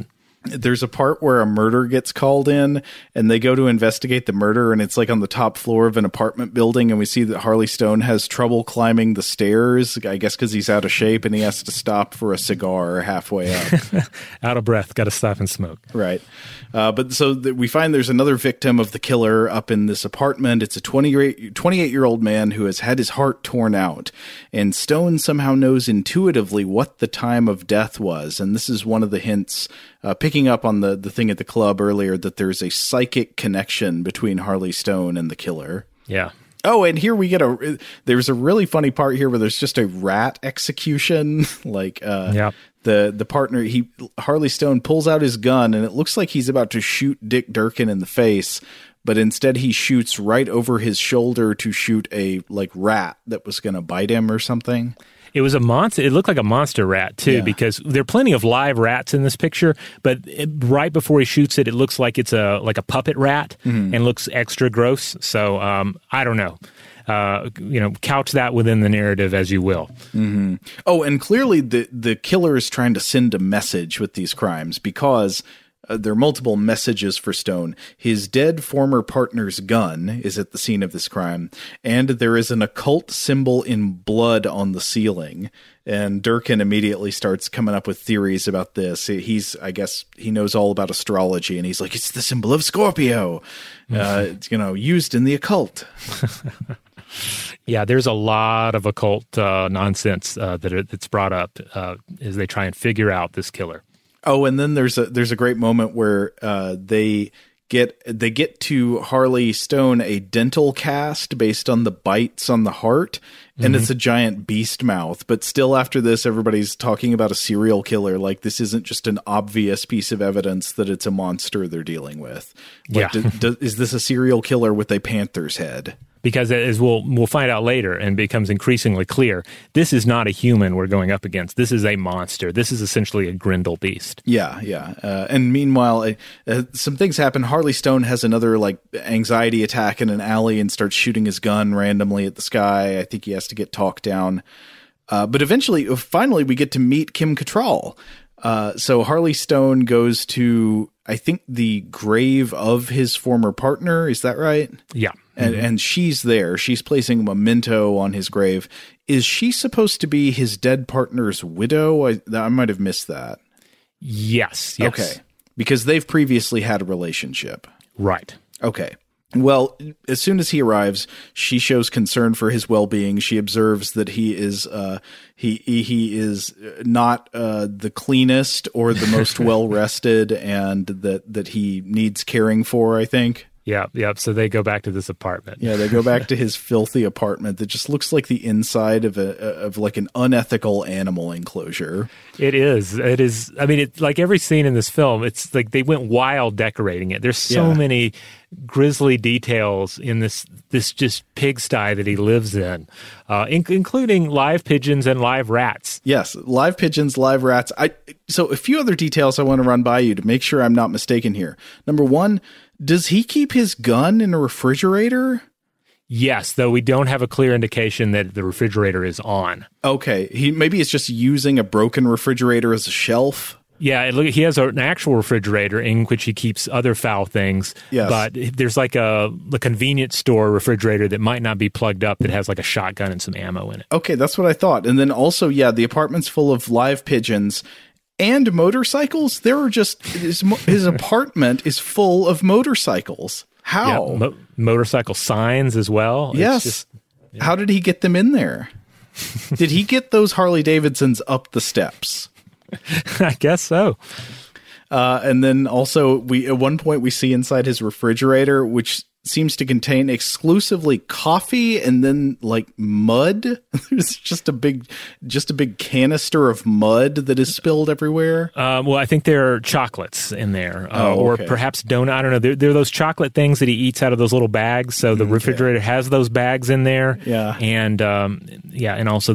there's a part where a murder gets called in and they go to investigate the murder, and it's like on the top floor of an apartment building, and we see that Harley Stone has trouble climbing the stairs, I guess because he's out of shape and he has to stop for a cigar halfway up. Out of breath, got to stop and smoke. Right. Uh, but so th- we find there's another victim of the killer up in this apartment. It's a twenty-eight-year-old man who has had his heart torn out, and Stone somehow knows intuitively what the time of death was, and this is one of the hints Uh, picking up on the, the thing at the club earlier that there's a psychic connection between Harley Stone and the killer. Yeah. Oh, and here we get a, there's a really funny part here where there's just a rat execution. like, uh, yeah. the, the partner, he, Harley Stone pulls out his gun and it looks like he's about to shoot Dick Durkin in the face, but instead he shoots right over his shoulder to shoot a, like, rat that was going to bite him or something. It was a monster. It looked like a monster rat, too, yeah. because there are plenty of live rats in this picture, but it, right before he shoots it, it looks like it's a like a puppet rat mm-hmm. and looks extra gross. So, um, I don't know. Uh, you know, couch that within the narrative as you will. Mm-hmm. Oh, and clearly the, the killer is trying to send a message with these crimes because Uh, there are multiple messages for Stone. His dead former partner's gun is at the scene of this crime, and there is an occult symbol in blood on the ceiling. And Durkin immediately starts coming up with theories about this. He's, I guess, he knows all about astrology, and he's like, it's the symbol of Scorpio. Uh, it's, you know, used in the occult. Yeah, there's a lot of occult uh, nonsense uh, that are, that's brought up uh, as they try and figure out this killer. Oh, and then there's a there's a great moment where uh, they get they get to Harley Stone a dental cast based on the bites on the heart, and mm-hmm. it's a giant beast mouth. But still, after this, everybody's talking about a serial killer. Like, this isn't just an obvious piece of evidence that it's a monster they're dealing with. Like, yeah, do, do, is this a serial killer with a panther's head? Because as we'll we'll find out later, and becomes increasingly clear, this is not a human we're going up against. This is a monster. This is essentially a Grendel beast. Yeah, yeah. Uh, and meanwhile, uh, some things happen. Harley Stone has another like anxiety attack in an alley and starts shooting his gun randomly at the sky. I think he has to get talked down. Uh, but eventually, finally, we get to meet Kim Cattrall. Uh, so Harley Stone goes to, I think, the grave of his former partner. Is that right? Yeah. And mm-hmm. and she's there. She's placing a memento on his grave. Is she supposed to be his dead partner's widow? I, I might have missed that. Yes, yes. Okay. Because they've previously had a relationship. Right. Okay. Well, as soon as he arrives, she shows concern for his well-being. She observes that he is uh, he he is not uh, the cleanest or the most well-rested, and that that he needs caring for, I think. Yeah, yeah. So they go back to this apartment. Yeah, they go back to his filthy apartment that just looks like the inside of a of like an unethical animal enclosure. It is. It is. I mean, it's like every scene in this film. It's like they went wild decorating it. There's so Yeah. many grisly details in this this just pigsty that he lives in, uh, in including live pigeons and live rats. Yes, live pigeons, live rats. I so a few other details I want to run by you to make sure I'm not mistaken here. Number one, does he keep his gun in a refrigerator? Yes, though we don't have a clear indication that the refrigerator is on. Okay, he maybe it's just using a broken refrigerator as a shelf. Yeah, it, look, he has a, an actual refrigerator in which he keeps other foul things. Yes. But there's like a, a convenience store refrigerator that might not be plugged up that has like a shotgun and some ammo in it. Okay, that's what I thought. And then also, yeah, the apartment's full of live pigeons and motorcycles. There are just his, his apartment is full of motorcycles. How? Yeah, mo- motorcycle signs as well. Yes. It's just, yeah. How did he get them in there? Did he get those Harley Davidsons up the steps? I guess so. Uh, and then also, we at one point we see inside his refrigerator, which seems to contain exclusively coffee and then like mud. There's just a big, just a big canister of mud that is spilled everywhere. Um, well, I think there are chocolates in there, uh, oh, or okay. perhaps donut. I don't know. There, there are those chocolate things that he eats out of those little bags. So the okay. refrigerator has those bags in there. Yeah, and um, yeah, and also these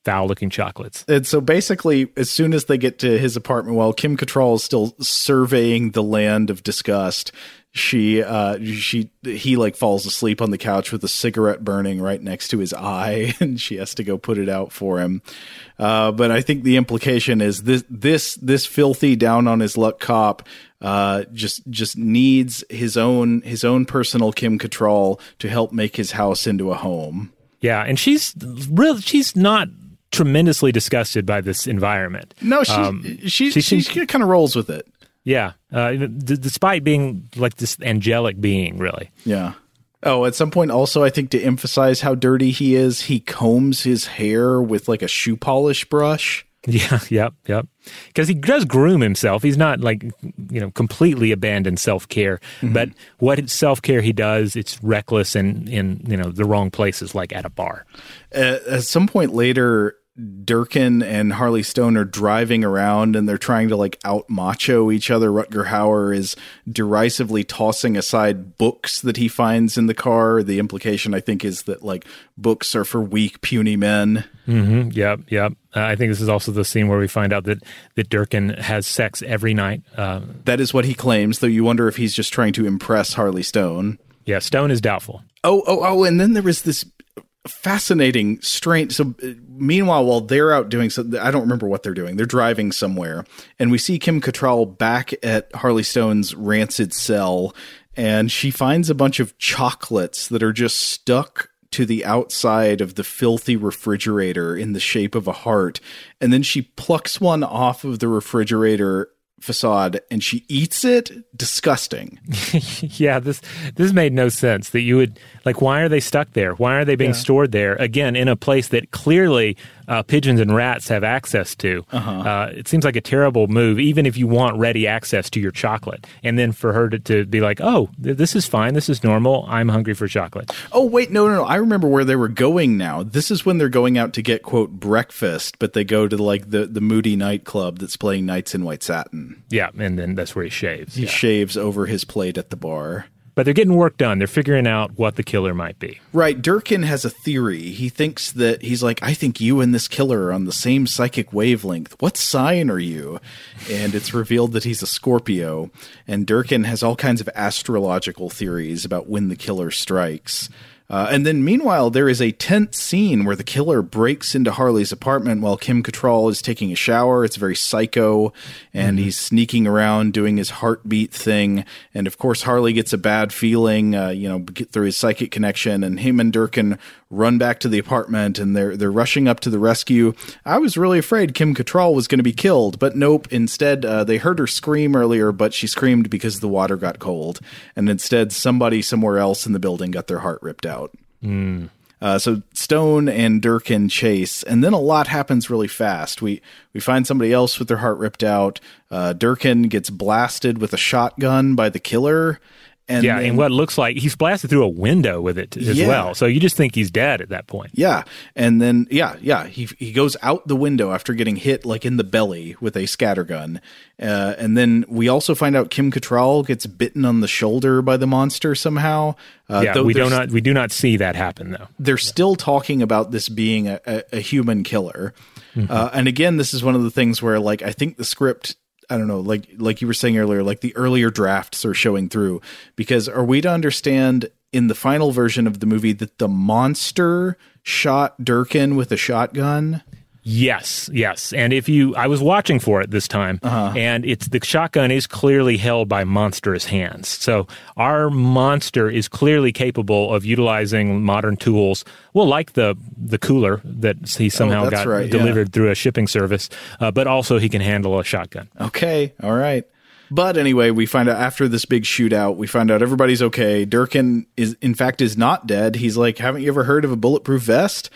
foul-looking chocolates. And so basically, as soon as they get to his apartment, while Kim Cattrall is still surveying the land of disgust, she, uh, she, he like falls asleep on the couch with a cigarette burning right next to his eye, and she has to go put it out for him. Uh, but I think the implication is this, this, this filthy down on his luck cop, uh, just, just needs his own, his own personal Kim Cattrall to help make his house into a home. Yeah. And she's real, she's not tremendously disgusted by this environment. No, she, um, she, she, she, she kind of rolls with it. Yeah, uh, d- despite being like this angelic being, really. Yeah. Oh, at some point also, I think to emphasize how dirty he is, he combs his hair with like a shoe polish brush. Yeah, yep, yep. Because he does groom himself. He's not like, you know, completely abandoned self-care. Mm-hmm. But what self-care he does, it's reckless and in, you know, the wrong places, like at a bar. Uh, at some point later, Durkin and Harley Stone are driving around and they're trying to like out macho each other. Rutger Hauer is derisively tossing aside books that he finds in the car. The implication, I think, is that like books are for weak, puny men. Mm-hmm. Yep, yep. Uh, I think this is also the scene where we find out that, that Durkin has sex every night. Uh, that is what he claims, though you wonder if he's just trying to impress Harley Stone. Yeah, Stone is doubtful. Oh, oh, oh, and then there was this fascinating, strange. So, uh, meanwhile, while they're out doing something, I don't remember what they're doing. They're driving somewhere, and we see Kim Cattrall back at Harley Stone's rancid cell, and she finds a bunch of chocolates that are just stuck to the outside of the filthy refrigerator in the shape of a heart, and then she plucks one off of the refrigerator facade and she eats it. Disgusting. Yeah, this this made no sense that you would, like, why are they stuck there? Why are they being yeah. stored there, again, in a place that clearly uh, pigeons and rats have access to? Uh-huh. Uh, it seems like a terrible move, even if you want ready access to your chocolate. And then for her to, to be like, oh, th- this is fine, this is normal, I'm hungry for chocolate. Oh, wait, no, no, no. I remember where they were going now. This is when they're going out to get, quote, breakfast, but they go to, like, the, the Moody nightclub that's playing Nights in White Satin. Yeah, and then that's where he shaves. He yeah. shaves over his plate at the bar. But they're getting work done. They're figuring out what the killer might be. Right. Durkin has a theory. He thinks that he's like, I think you and this killer are on the same psychic wavelength. What sign are you? And it's revealed that he's a Scorpio. And Durkin has all kinds of astrological theories about when the killer strikes. Uh, and then meanwhile, there is a tense scene where the killer breaks into Harley's apartment while Kim Cattrall is taking a shower. It's very psycho, and mm-hmm. he's sneaking around doing his heartbeat thing. And of course, Harley gets a bad feeling, uh, you know, through his psychic connection, and him and Durkin run back to the apartment, and they're they're rushing up to the rescue. I was really afraid Kim Cattrall was going to be killed, but nope. Instead, uh, they heard her scream earlier, but she screamed because the water got cold. And instead, somebody somewhere else in the building got their heart ripped out. Mm. Uh, so Stone and Durkin chase, and then a lot happens really fast. We we find somebody else with their heart ripped out. Uh, Durkin gets blasted with a shotgun by the killer. And yeah, then, and what looks like he's blasted through a window with it as yeah. well. So you just think he's dead at that point. Yeah, and then yeah, yeah, he he goes out the window after getting hit like in the belly with a scattergun. Uh, and then we also find out Kim Cattrall gets bitten on the shoulder by the monster somehow. Uh, yeah, we do not we do not see that happen though. They're still talking about this being a, a, a human killer. Mm-hmm. Uh, and again, this is one of the things where, like, I think the script, I don't know, like like you were saying earlier, like the earlier drafts are showing through, because are we to understand in the final version of the movie that the monster shot Durkin with a shotgun? Yes, yes. And if you, I was watching for it this time, uh-huh. and it's the shotgun is clearly held by monstrous hands. So our monster is clearly capable of utilizing modern tools. Well, like the the cooler that he somehow oh, got right, delivered yeah. through a shipping service, uh, but also he can handle a shotgun. Okay, all right. But anyway, we find out after this big shootout, we find out everybody's okay. Durkin is, in fact, is not dead. He's like, haven't you ever heard of a bulletproof vest?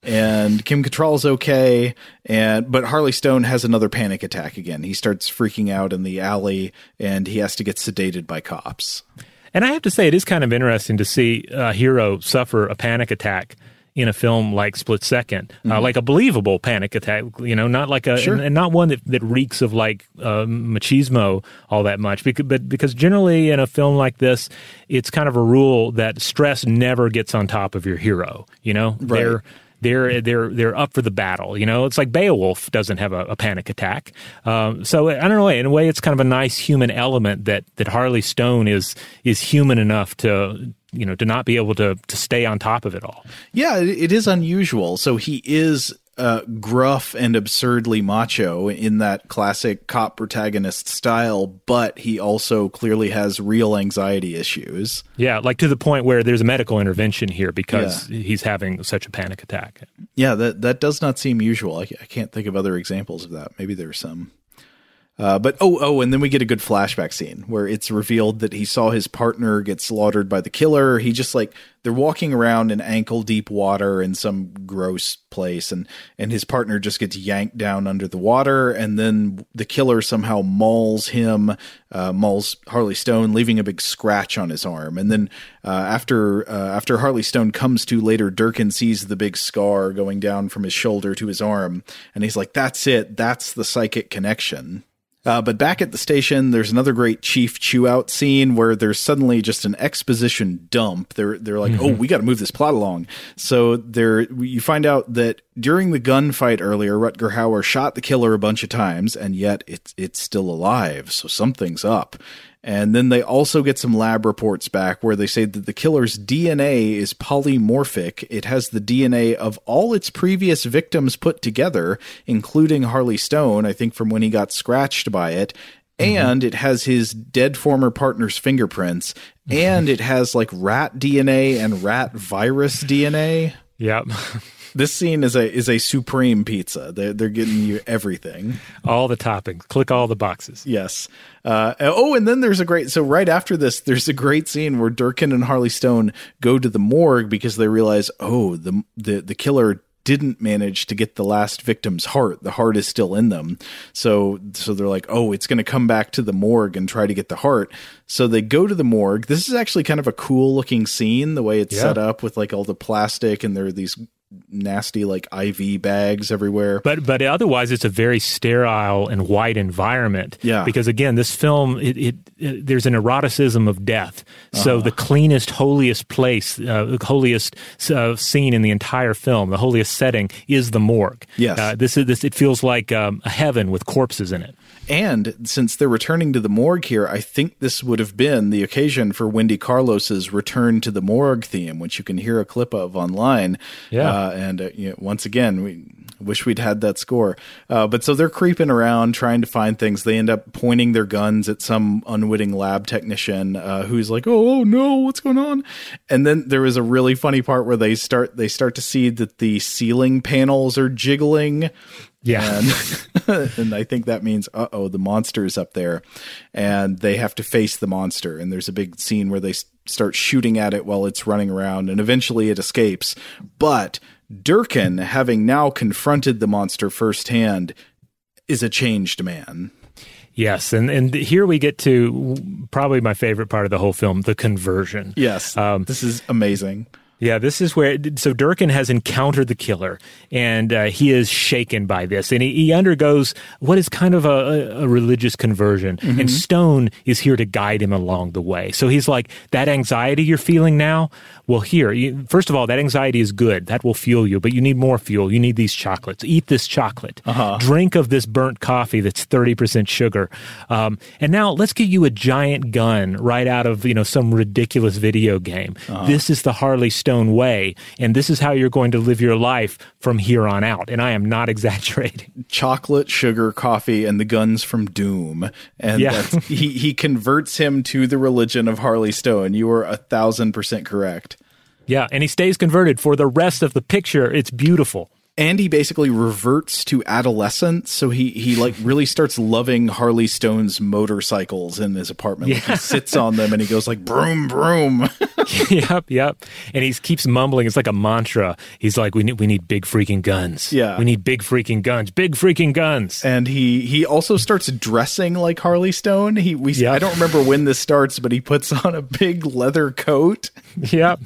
And Kim Cattrall's okay, and but Harley Stone has another panic attack again. He starts freaking out in the alley, and he has to get sedated by cops. And I have to say, it is kind of interesting to see a hero suffer a panic attack in a film like Split Second, mm-hmm. uh, like a believable panic attack, you know, not like a, sure. and, and not one that, that reeks of like uh, machismo all that much, because, but because generally in a film like this, it's kind of a rule that stress never gets on top of your hero, you know, right. they're, they're they're they're up for the battle. You know, it's like Beowulf doesn't have a, a panic attack. Um, so I don't know. In a way, it's kind of a nice human element that that Harley Stone is is human enough to, you know, to not be able to to stay on top of it all. Yeah, it, it is unusual. So he is uh, gruff and absurdly macho in that classic cop protagonist style, but he also clearly has real anxiety issues. Yeah, like to the point where there's a medical intervention here because yeah. he's having such a panic attack. Yeah, that that does not seem usual. I, I can't think of other examples of that. Maybe there's some. Uh, but, oh, oh, and then we get a good flashback scene where it's revealed that he saw his partner get slaughtered by the killer. He just like, they're walking around in ankle deep water in some gross place, and, and his partner just gets yanked down under the water. And then the killer somehow mauls him, uh, mauls Harley Stone, leaving a big scratch on his arm. And then, uh, after, uh, after Harley Stone comes to later, Durkin sees the big scar going down from his shoulder to his arm. And he's like, that's it. That's the psychic connection. Uh, but back at the station, there's another great Chief Chew-Out scene where there's suddenly just an exposition dump. They're they're like, mm-hmm. oh, we got to move this plot along. So there, you find out that during the gunfight earlier, Rutger Hauer shot the killer a bunch of times, and yet it's it's still alive. So something's up. And then they also get some lab reports back where they say that the killer's D N A is polymorphic. It has the D N A of all its previous victims put together, including Harley Stone, I think from when he got scratched by it. Mm-hmm. And it has his dead former partner's fingerprints. Mm-hmm. And it has like rat D N A and rat virus D N A. Yep. This scene is a is a supreme pizza. They're, they're getting you everything. All the toppings. Click all the boxes. Yes. Uh, oh, and then there's a great... So right after this, there's a great scene where Durkin and Harley Stone go to the morgue because they realize, oh, the the, the killer didn't manage to get the last victim's heart. The heart is still in them. So so they're like, oh, it's going to come back to the morgue and try to get the heart. So they go to the morgue. This is actually kind of a cool looking scene, the way it's yeah. set up with like all the plastic, and there are these nasty like I V bags everywhere. But but otherwise, it's a very sterile and white environment. Yeah. Because again, this film, it, it, it there's an eroticism of death. So uh-huh. the cleanest, holiest place, uh, the holiest uh, scene in the entire film, the holiest setting is the morgue. Yes. Uh, this is this. It feels like um, a heaven with corpses in it. And since they're returning to the morgue here, I think this would have been the occasion for Wendy Carlos's Return to the Morgue theme, which you can hear a clip of online. Yeah. Uh, and uh, you know, once again, we wish we'd had that score. Uh, but so they're creeping around trying to find things. They end up pointing their guns at some unwitting lab technician uh, who's like, oh, oh, no, what's going on? And then there was a really funny part where they start they start to see that the ceiling panels are jiggling. Yeah. And, and I think that means, uh-oh, the monster's up there. And they have to face the monster. And there's a big scene where they start shooting at it while it's running around. And eventually it escapes. But Durkin, having now confronted the monster firsthand, is a changed man. Yes, and, and here we get to probably my favorite part of the whole film, the conversion. Yes, um, this is amazing. Yeah, this is where, so Durkin has encountered the killer, and uh, he is shaken by this, and he, he undergoes what is kind of a, a religious conversion, mm-hmm. and Stone is here to guide him along the way. So he's like, that anxiety you're feeling now, well, here, you, first of all, that anxiety is good. That will fuel you, but you need more fuel. You need these chocolates. Eat this chocolate. Uh-huh. Drink of this burnt coffee that's thirty percent sugar. Um, and now let's get you a giant gun right out of, you know, some ridiculous video game. Uh-huh. This is the Harley Stone way, and this is how you're going to live your life from here on out. And I am not exaggerating. Chocolate, sugar, coffee, and the guns from Doom. And yeah. that's, he, he converts him to the religion of Harley Stone. You are a thousand percent correct. Yeah, and he stays converted for the rest of the picture. It's beautiful. And he basically reverts to adolescence, so he, he like really starts loving Harley Stone's motorcycles in his apartment. Yeah. Like he sits on them and he goes like, broom, broom. Yep, yep. And he keeps mumbling. It's like a mantra. He's like, we need we need big freaking guns. Yeah. We need big freaking guns. Big freaking guns. And he he also starts dressing like Harley Stone. He we yep. I don't remember when this starts, but he puts on a big leather coat. Yep.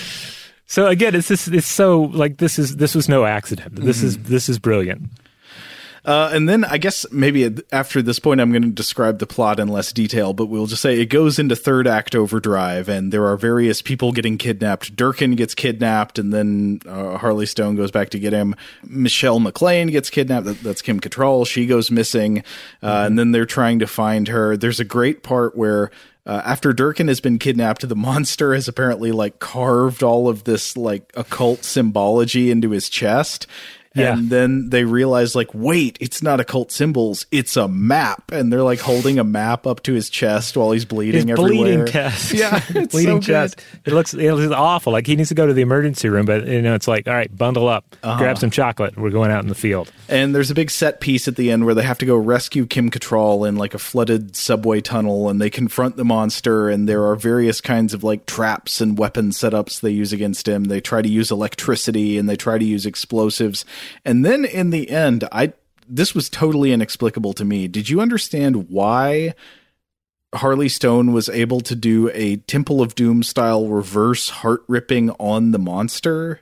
So again, it's this. It's so like this is this was no accident. This mm-hmm. is this is brilliant. Uh, and then I guess maybe after this point, I'm going to describe the plot in less detail, but we'll just say it goes into third act overdrive, and there are various people getting kidnapped. Durkin gets kidnapped, and then uh, Harley Stone goes back to get him. Michelle McLean gets kidnapped. That, that's Kim Cattrall. She goes missing, uh, mm-hmm. and then they're trying to find her. There's a great part where Uh, after Durkin has been kidnapped, the monster has apparently like carved all of this like occult symbology into his chest. Yeah. And then they realize, like, wait, it's not occult symbols, it's a map. And they're like holding a map up to his chest while he's bleeding his everywhere. Bleeding chest. Yeah, it's bleeding so chest. It looks, it looks awful. Like he needs to go to the emergency room, but you know, it's like, all right, bundle up, uh-huh. grab some chocolate. We're going out in the field. And there's a big set piece at the end where they have to go rescue Kim Cattrall in like a flooded subway tunnel, and they confront the monster. And there are various kinds of like traps and weapon setups they use against him. They try to use electricity and they try to use explosives. And then in the end, I this was totally inexplicable to me. Did you understand why Harley Stone was able to do a Temple of Doom style reverse heart ripping on the monster?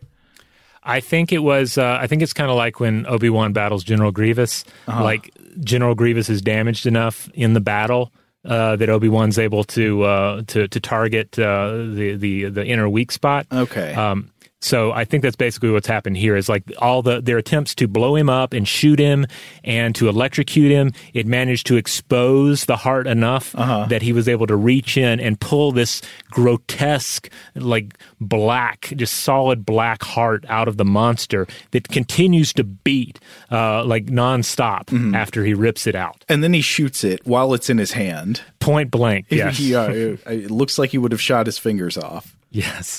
I think it was. Uh, I think it's kind of like when Obi-Wan battles General Grievous. Uh-huh. Like General Grievous is damaged enough in the battle uh, that Obi-Wan's able to uh, to to target uh, the the the inner weak spot. Okay. Um, So I think that's basically what's happened here is like all the their attempts to blow him up and shoot him and to electrocute him. It managed to expose the heart enough uh-huh. that he was able to reach in and pull this grotesque, like black, just solid black heart out of the monster that continues to beat uh, like nonstop mm-hmm. after he rips it out. And then he shoots it while it's in his hand. Point blank, yes. yeah, it, it looks like he would have shot his fingers off. Yes.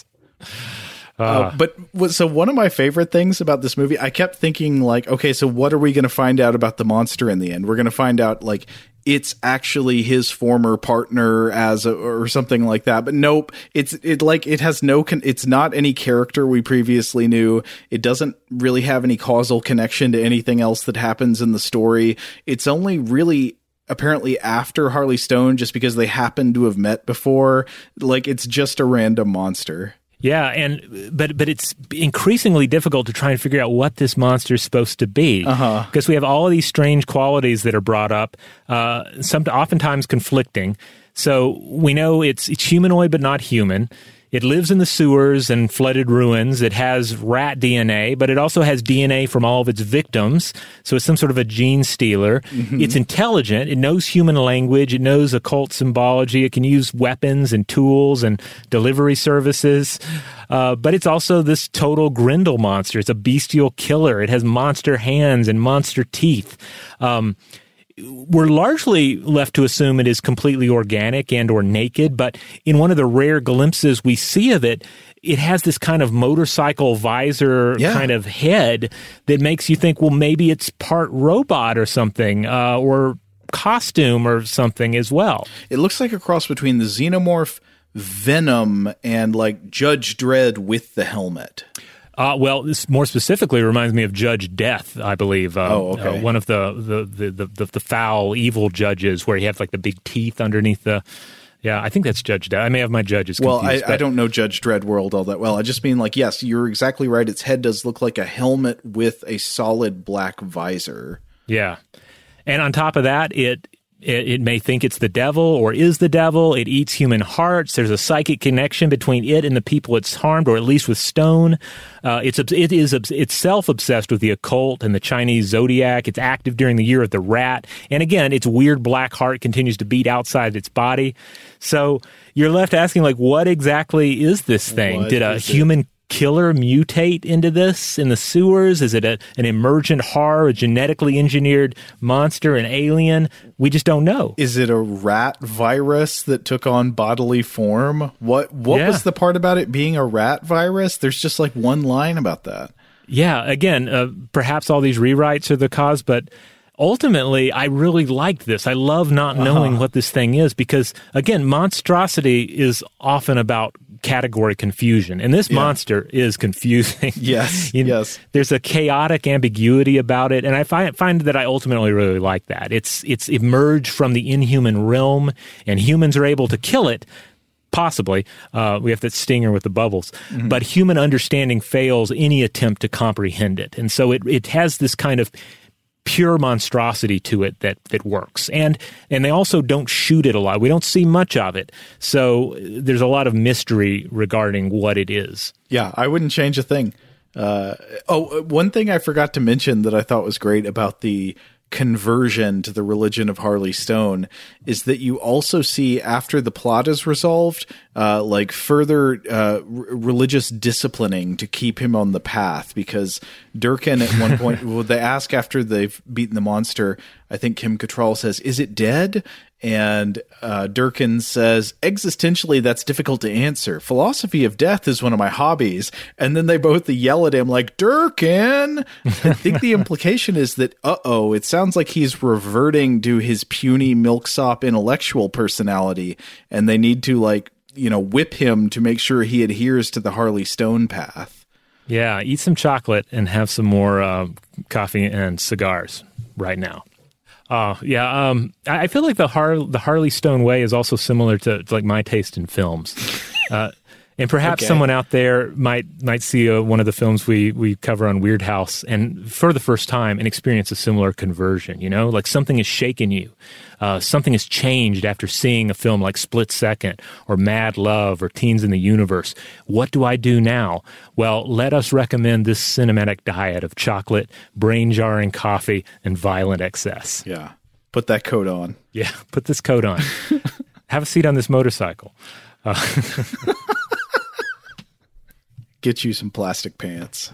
Uh, uh, but so one of my favorite things about this movie, I kept thinking like, okay, so what are we going to find out about the monster in the end? We're going to find out like it's actually his former partner as a, or something like that. But nope, it's it like it has no con- it's not any character we previously knew. It doesn't really have any causal connection to anything else that happens in the story. It's only really apparently after Harley Stone, just because they happen to have met before. Like it's just a random monster. Yeah, and but but it's increasingly difficult to try and figure out what this monster is supposed to be, uh-huh. because we have all of these strange qualities that are brought up, uh, some oftentimes conflicting. So we know it's it's humanoid but not human. It lives in the sewers and flooded ruins. It has rat D N A, but it also has D N A from all of its victims. So it's some sort of a gene stealer. Mm-hmm. It's intelligent. It knows human language. It knows occult symbology. It can use weapons and tools and delivery services. Uh, but it's also this total Grendel monster. It's a bestial killer. It has monster hands and monster teeth. Um, We're largely left to assume it is completely organic and or naked, but in one of the rare glimpses we see of it, it has this kind of motorcycle visor yeah. kind of head that makes you think, well, maybe it's part robot or something, uh, or costume or something as well. It looks like a cross between the Xenomorph, Venom, and like Judge Dredd with the helmet. Uh, well, this more specifically reminds me of Judge Death, I believe. Um, oh, okay. Uh, one of the the, the, the the foul, evil judges where he has like the big teeth underneath the... Yeah, I think that's Judge Death. I may have my judges confused. Well, I, but... I don't know Judge Dredd world all that well. I just mean like, yes, you're exactly right. Its head does look like a helmet with a solid black visor. Yeah. And on top of that, it... It, it may think it's the devil or is the devil. It eats human hearts. There's a psychic connection between it and the people it's harmed, or at least with Stone. Uh, it's it is itself obsessed with the occult and the Chinese zodiac. It's active during the year of the rat. And again, its weird black heart continues to beat outside its body. So you're left asking, like, what exactly is this thing? What Did a is human... It? killer mutate into this in the sewers? Is it a, an emergent horror, a genetically engineered monster, an alien? We just don't know. Is it a rat virus that took on bodily form? What what yeah. was the part about it being a rat virus? There's just like one line about that. Yeah, again, uh, perhaps all these rewrites are the cause, but ultimately, I really liked this. I love not knowing uh-huh. what this thing is because, again, monstrosity is often about category confusion, and this yeah. monster is confusing. Yes, you know, yes. There's a chaotic ambiguity about it, and I find, find that I ultimately really like that. It's it's emerged from the inhuman realm, and humans are able to kill it. Possibly. Uh, we have that stinger with the bubbles. Mm-hmm. But human understanding fails any attempt to comprehend it. And so it it has this kind of pure monstrosity to it that that works. And and they also don't shoot it a lot. We don't see much of it. So there's a lot of mystery regarding what it is. Yeah, I wouldn't change a thing. Uh, oh, one thing I forgot to mention that I thought was great about the conversion to the religion of Harley Stone is that you also see, after the plot is resolved, uh, like further uh, r- religious disciplining to keep him on the path, because Durkin at one point, well, they ask after they've beaten the monster, I think Kim Cattrall says, "Is it dead?" And uh, Durkin says, "Existentially, that's difficult to answer. Philosophy of death is one of my hobbies." And then they both yell at him like, "Durkin!" I think the implication is that, uh-oh, it sounds like he's reverting to his puny milksop intellectual personality, and they need to, like, you know, whip him to make sure he adheres to the Harley Stone path. Yeah, eat some chocolate and have some more uh, coffee and cigars right now. Oh, yeah. Um, I I feel like the Har- the Harley Stone way is also similar to, to like my taste in films. Uh, and perhaps Okay. someone out there might might see uh, one of the films we, we cover on Weird House and for the first time and experience a similar conversion, you know? Like something has shaken you. Uh, something has changed after seeing a film like Split Second or Mad Love or Teens in the Universe. What do I do now? Well, let us recommend this cinematic diet of chocolate, brain-jarring coffee, and violent excess. Yeah. Put that coat on. Yeah, put this coat on. Have a seat on this motorcycle. Uh, Get you some plastic pants.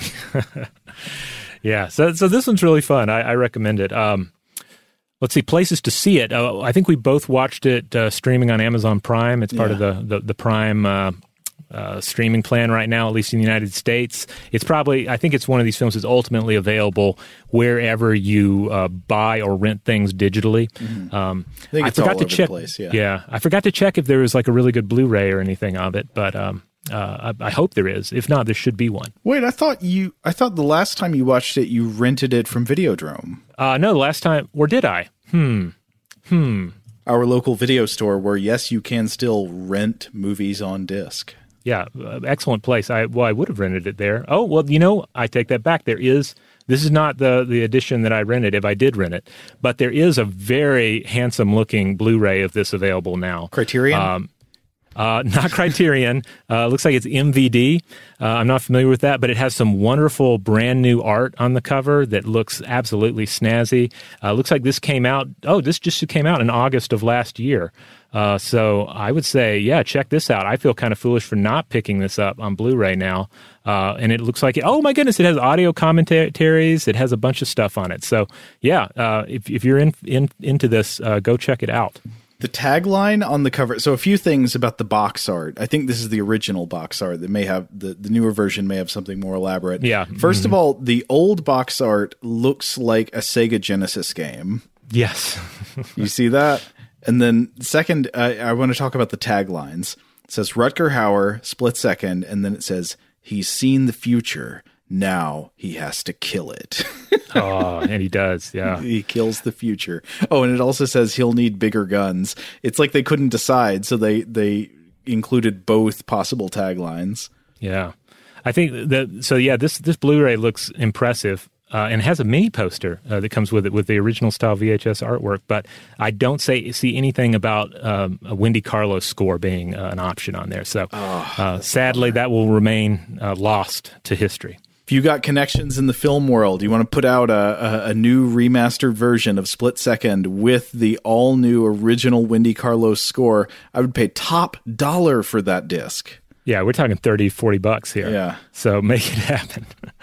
yeah, so so this one's really fun. I, I recommend it. Um, let's see, places to see it. Uh, I think we both watched it uh, streaming on Amazon Prime. It's part Yeah. of the, the, the Prime uh, uh, streaming plan right now, at least in the United States. It's probably, I think it's one of these films that's ultimately available wherever you uh, buy or rent things digitally. Mm-hmm. Um, I think it's forgot all to over the check, place, yeah. yeah, I forgot to check if there was like a really good Blu-ray or anything of it, but um, uh, I, I hope there is. If not, there should be one. Wait, I thought you, I thought the last time you watched it, you rented it from Videodrome. Uh, no, the last time, or did I? Hmm. Hmm. Our local video store where, yes, you can still rent movies on disc. Yeah, uh, excellent place. I well, I would have rented it there. Oh, well, you know, I take that back. There is, this is not the, the edition that I rented, if I did rent it, but there is a very handsome-looking Blu-ray of this available now. Criterion? Um, Uh, not Criterion. Uh, looks like it's M V D. Uh, I'm not familiar with that, but it has some wonderful brand new art on the cover that looks absolutely snazzy. Uh, looks like this came out, oh, this just came out in August of last year. Uh, so I would say, yeah, check this out. I feel kind of foolish for not picking this up on Blu-ray now. Uh, and it looks like, it, oh my goodness, it has audio commentaries. It has a bunch of stuff on it. So yeah, uh, if, if you're in, in into this, uh, go check it out. The tagline on the cover. So a few things about the box art. I think this is the original box art that may have the, the newer version may have something more elaborate. Yeah. First mm-hmm. of all, the old box art looks like a Sega Genesis game. Yes. You see that? And then second, uh, I want to talk about the taglines. It says Rutger Hauer, Split Second, and then it says, he's seen the future. Now he has to kill it. Oh, and he does, yeah. He kills the future. Oh, and it also says he'll need bigger guns. It's like they couldn't decide, so they, they included both possible taglines. Yeah. I think that, so yeah, this, this Blu-ray looks impressive. Uh, and has a mini poster uh, that comes with it with the original style V H S artwork, but I don't say see anything about um, a Wendy Carlos score being uh, an option on there. So oh, uh, sadly, that will remain uh, lost to history. If you got connections in the film world, you want to put out a, a, a new remastered version of Split Second with the all-new original Wendy Carlos score, I would pay top dollar for that disc. Yeah, we're talking thirty, forty bucks here. Yeah. So make it happen.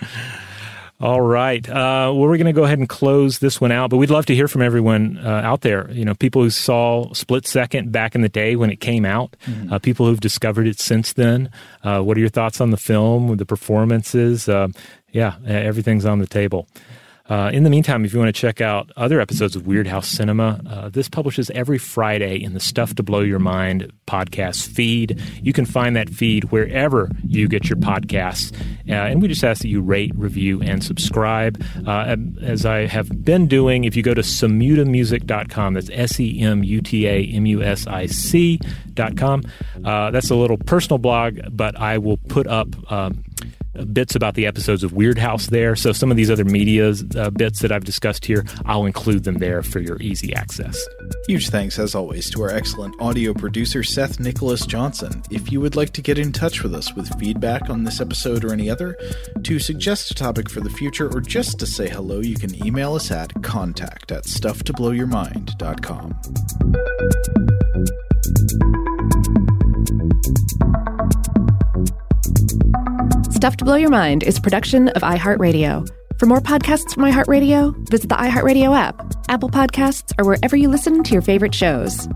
All right. Uh, well, we're going to go ahead and close this one out, but we'd love to hear from everyone uh, out there. You know, people who saw Split Second back in the day when it came out, mm-hmm. uh, people who've discovered it since then. Uh, what are your thoughts on the film, the performances? Uh, yeah, everything's on the table. Uh, in the meantime, if you want to check out other episodes of Weird House Cinema, uh, this publishes every Friday in the Stuff to Blow Your Mind podcast feed. You can find that feed wherever you get your podcasts. Uh, and we just ask that you rate, review, and subscribe. Uh, as I have been doing, if you go to semuta music dot com, that's S E M U T A M U S I C dot com, uh, that's a little personal blog, but I will put up um, bits about the episodes of Weird House there. So some of these other media uh, bits that I've discussed here, I'll include them there for your easy access. Huge thanks, as always, to our excellent audio producer, Seth Nicholas Johnson. If you would like to get in touch with us with feedback on this episode or any other, to suggest a topic for the future, or just to say hello, you can email us at contact at stuff to blow your mind dot com. Stuff to Blow Your Mind is a production of iHeartRadio. For more podcasts from iHeartRadio, visit the iHeartRadio app, Apple Podcasts, or wherever you listen to your favorite shows.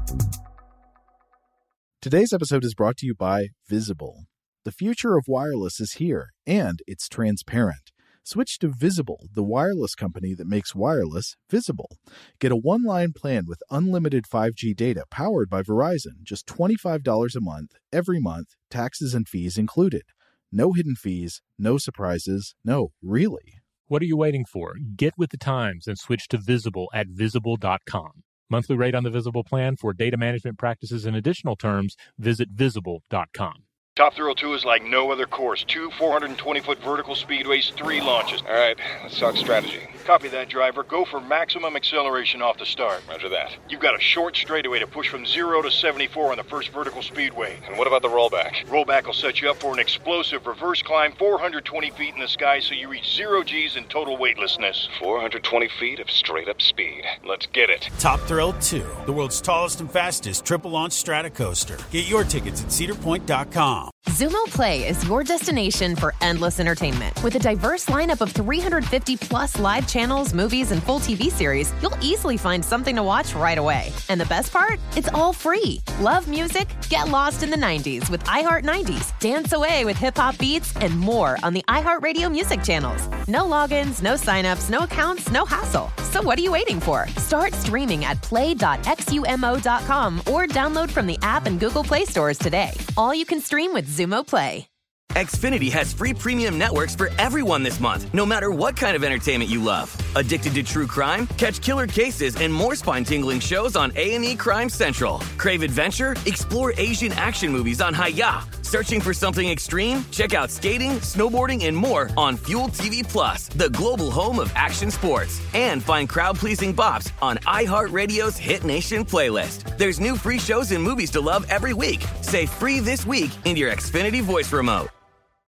Today's episode is brought to you by Visible. The future of wireless is here, and it's transparent. Switch to Visible, the wireless company that makes wireless visible. Get a one-line plan with unlimited five G data powered by Verizon, just twenty-five dollars a month, every month, taxes and fees included. No hidden fees, no surprises, no, really. What are you waiting for? Get with the times and switch to Visible at visible dot com. Monthly rate on the Visible plan for data management practices and additional terms, visit visible dot com. Top Thrill two is like no other course. Two four hundred twenty foot vertical speedways, three launches. All right, let's talk strategy. Copy that, driver. Go for maximum acceleration off the start. Roger that. You've got a short straightaway to push from zero to seventy-four on the first vertical speedway. And what about the rollback? Rollback will set you up for an explosive reverse climb four hundred twenty feet in the sky so you reach zero G's and total weightlessness. four hundred twenty feet of straight-up speed. Let's get it. Top Thrill two, the world's tallest and fastest triple-launch Stratocoaster. Get your tickets at cedar point dot com. Xumo Play is your destination for endless entertainment. With a diverse lineup of three hundred fifty plus live channels, movies, and full T V series, you'll easily find something to watch right away. And the best part? It's all free. Love music? Get lost in the nineties with iHeart nineties. Dance away with hip-hop beats and more on the iHeartRadio music channels. No logins, no signups, no accounts, no hassle. So what are you waiting for? Start streaming at play dot xumo dot com or download from the app and Google Play stores today. All you can stream with Xumo Play. Xfinity has free premium networks for everyone this month, no matter what kind of entertainment you love. Addicted to true crime? Catch killer cases and more spine-tingling shows on A and E Crime Central. Crave adventure? Explore Asian action movies on Hi-Ya. Searching for something extreme? Check out skating, snowboarding, and more on Fuel T V Plus, the global home of action sports. And find crowd-pleasing bops on iHeartRadio's Hit Nation playlist. There's new free shows and movies to love every week. Say free this week in your Xfinity voice remote.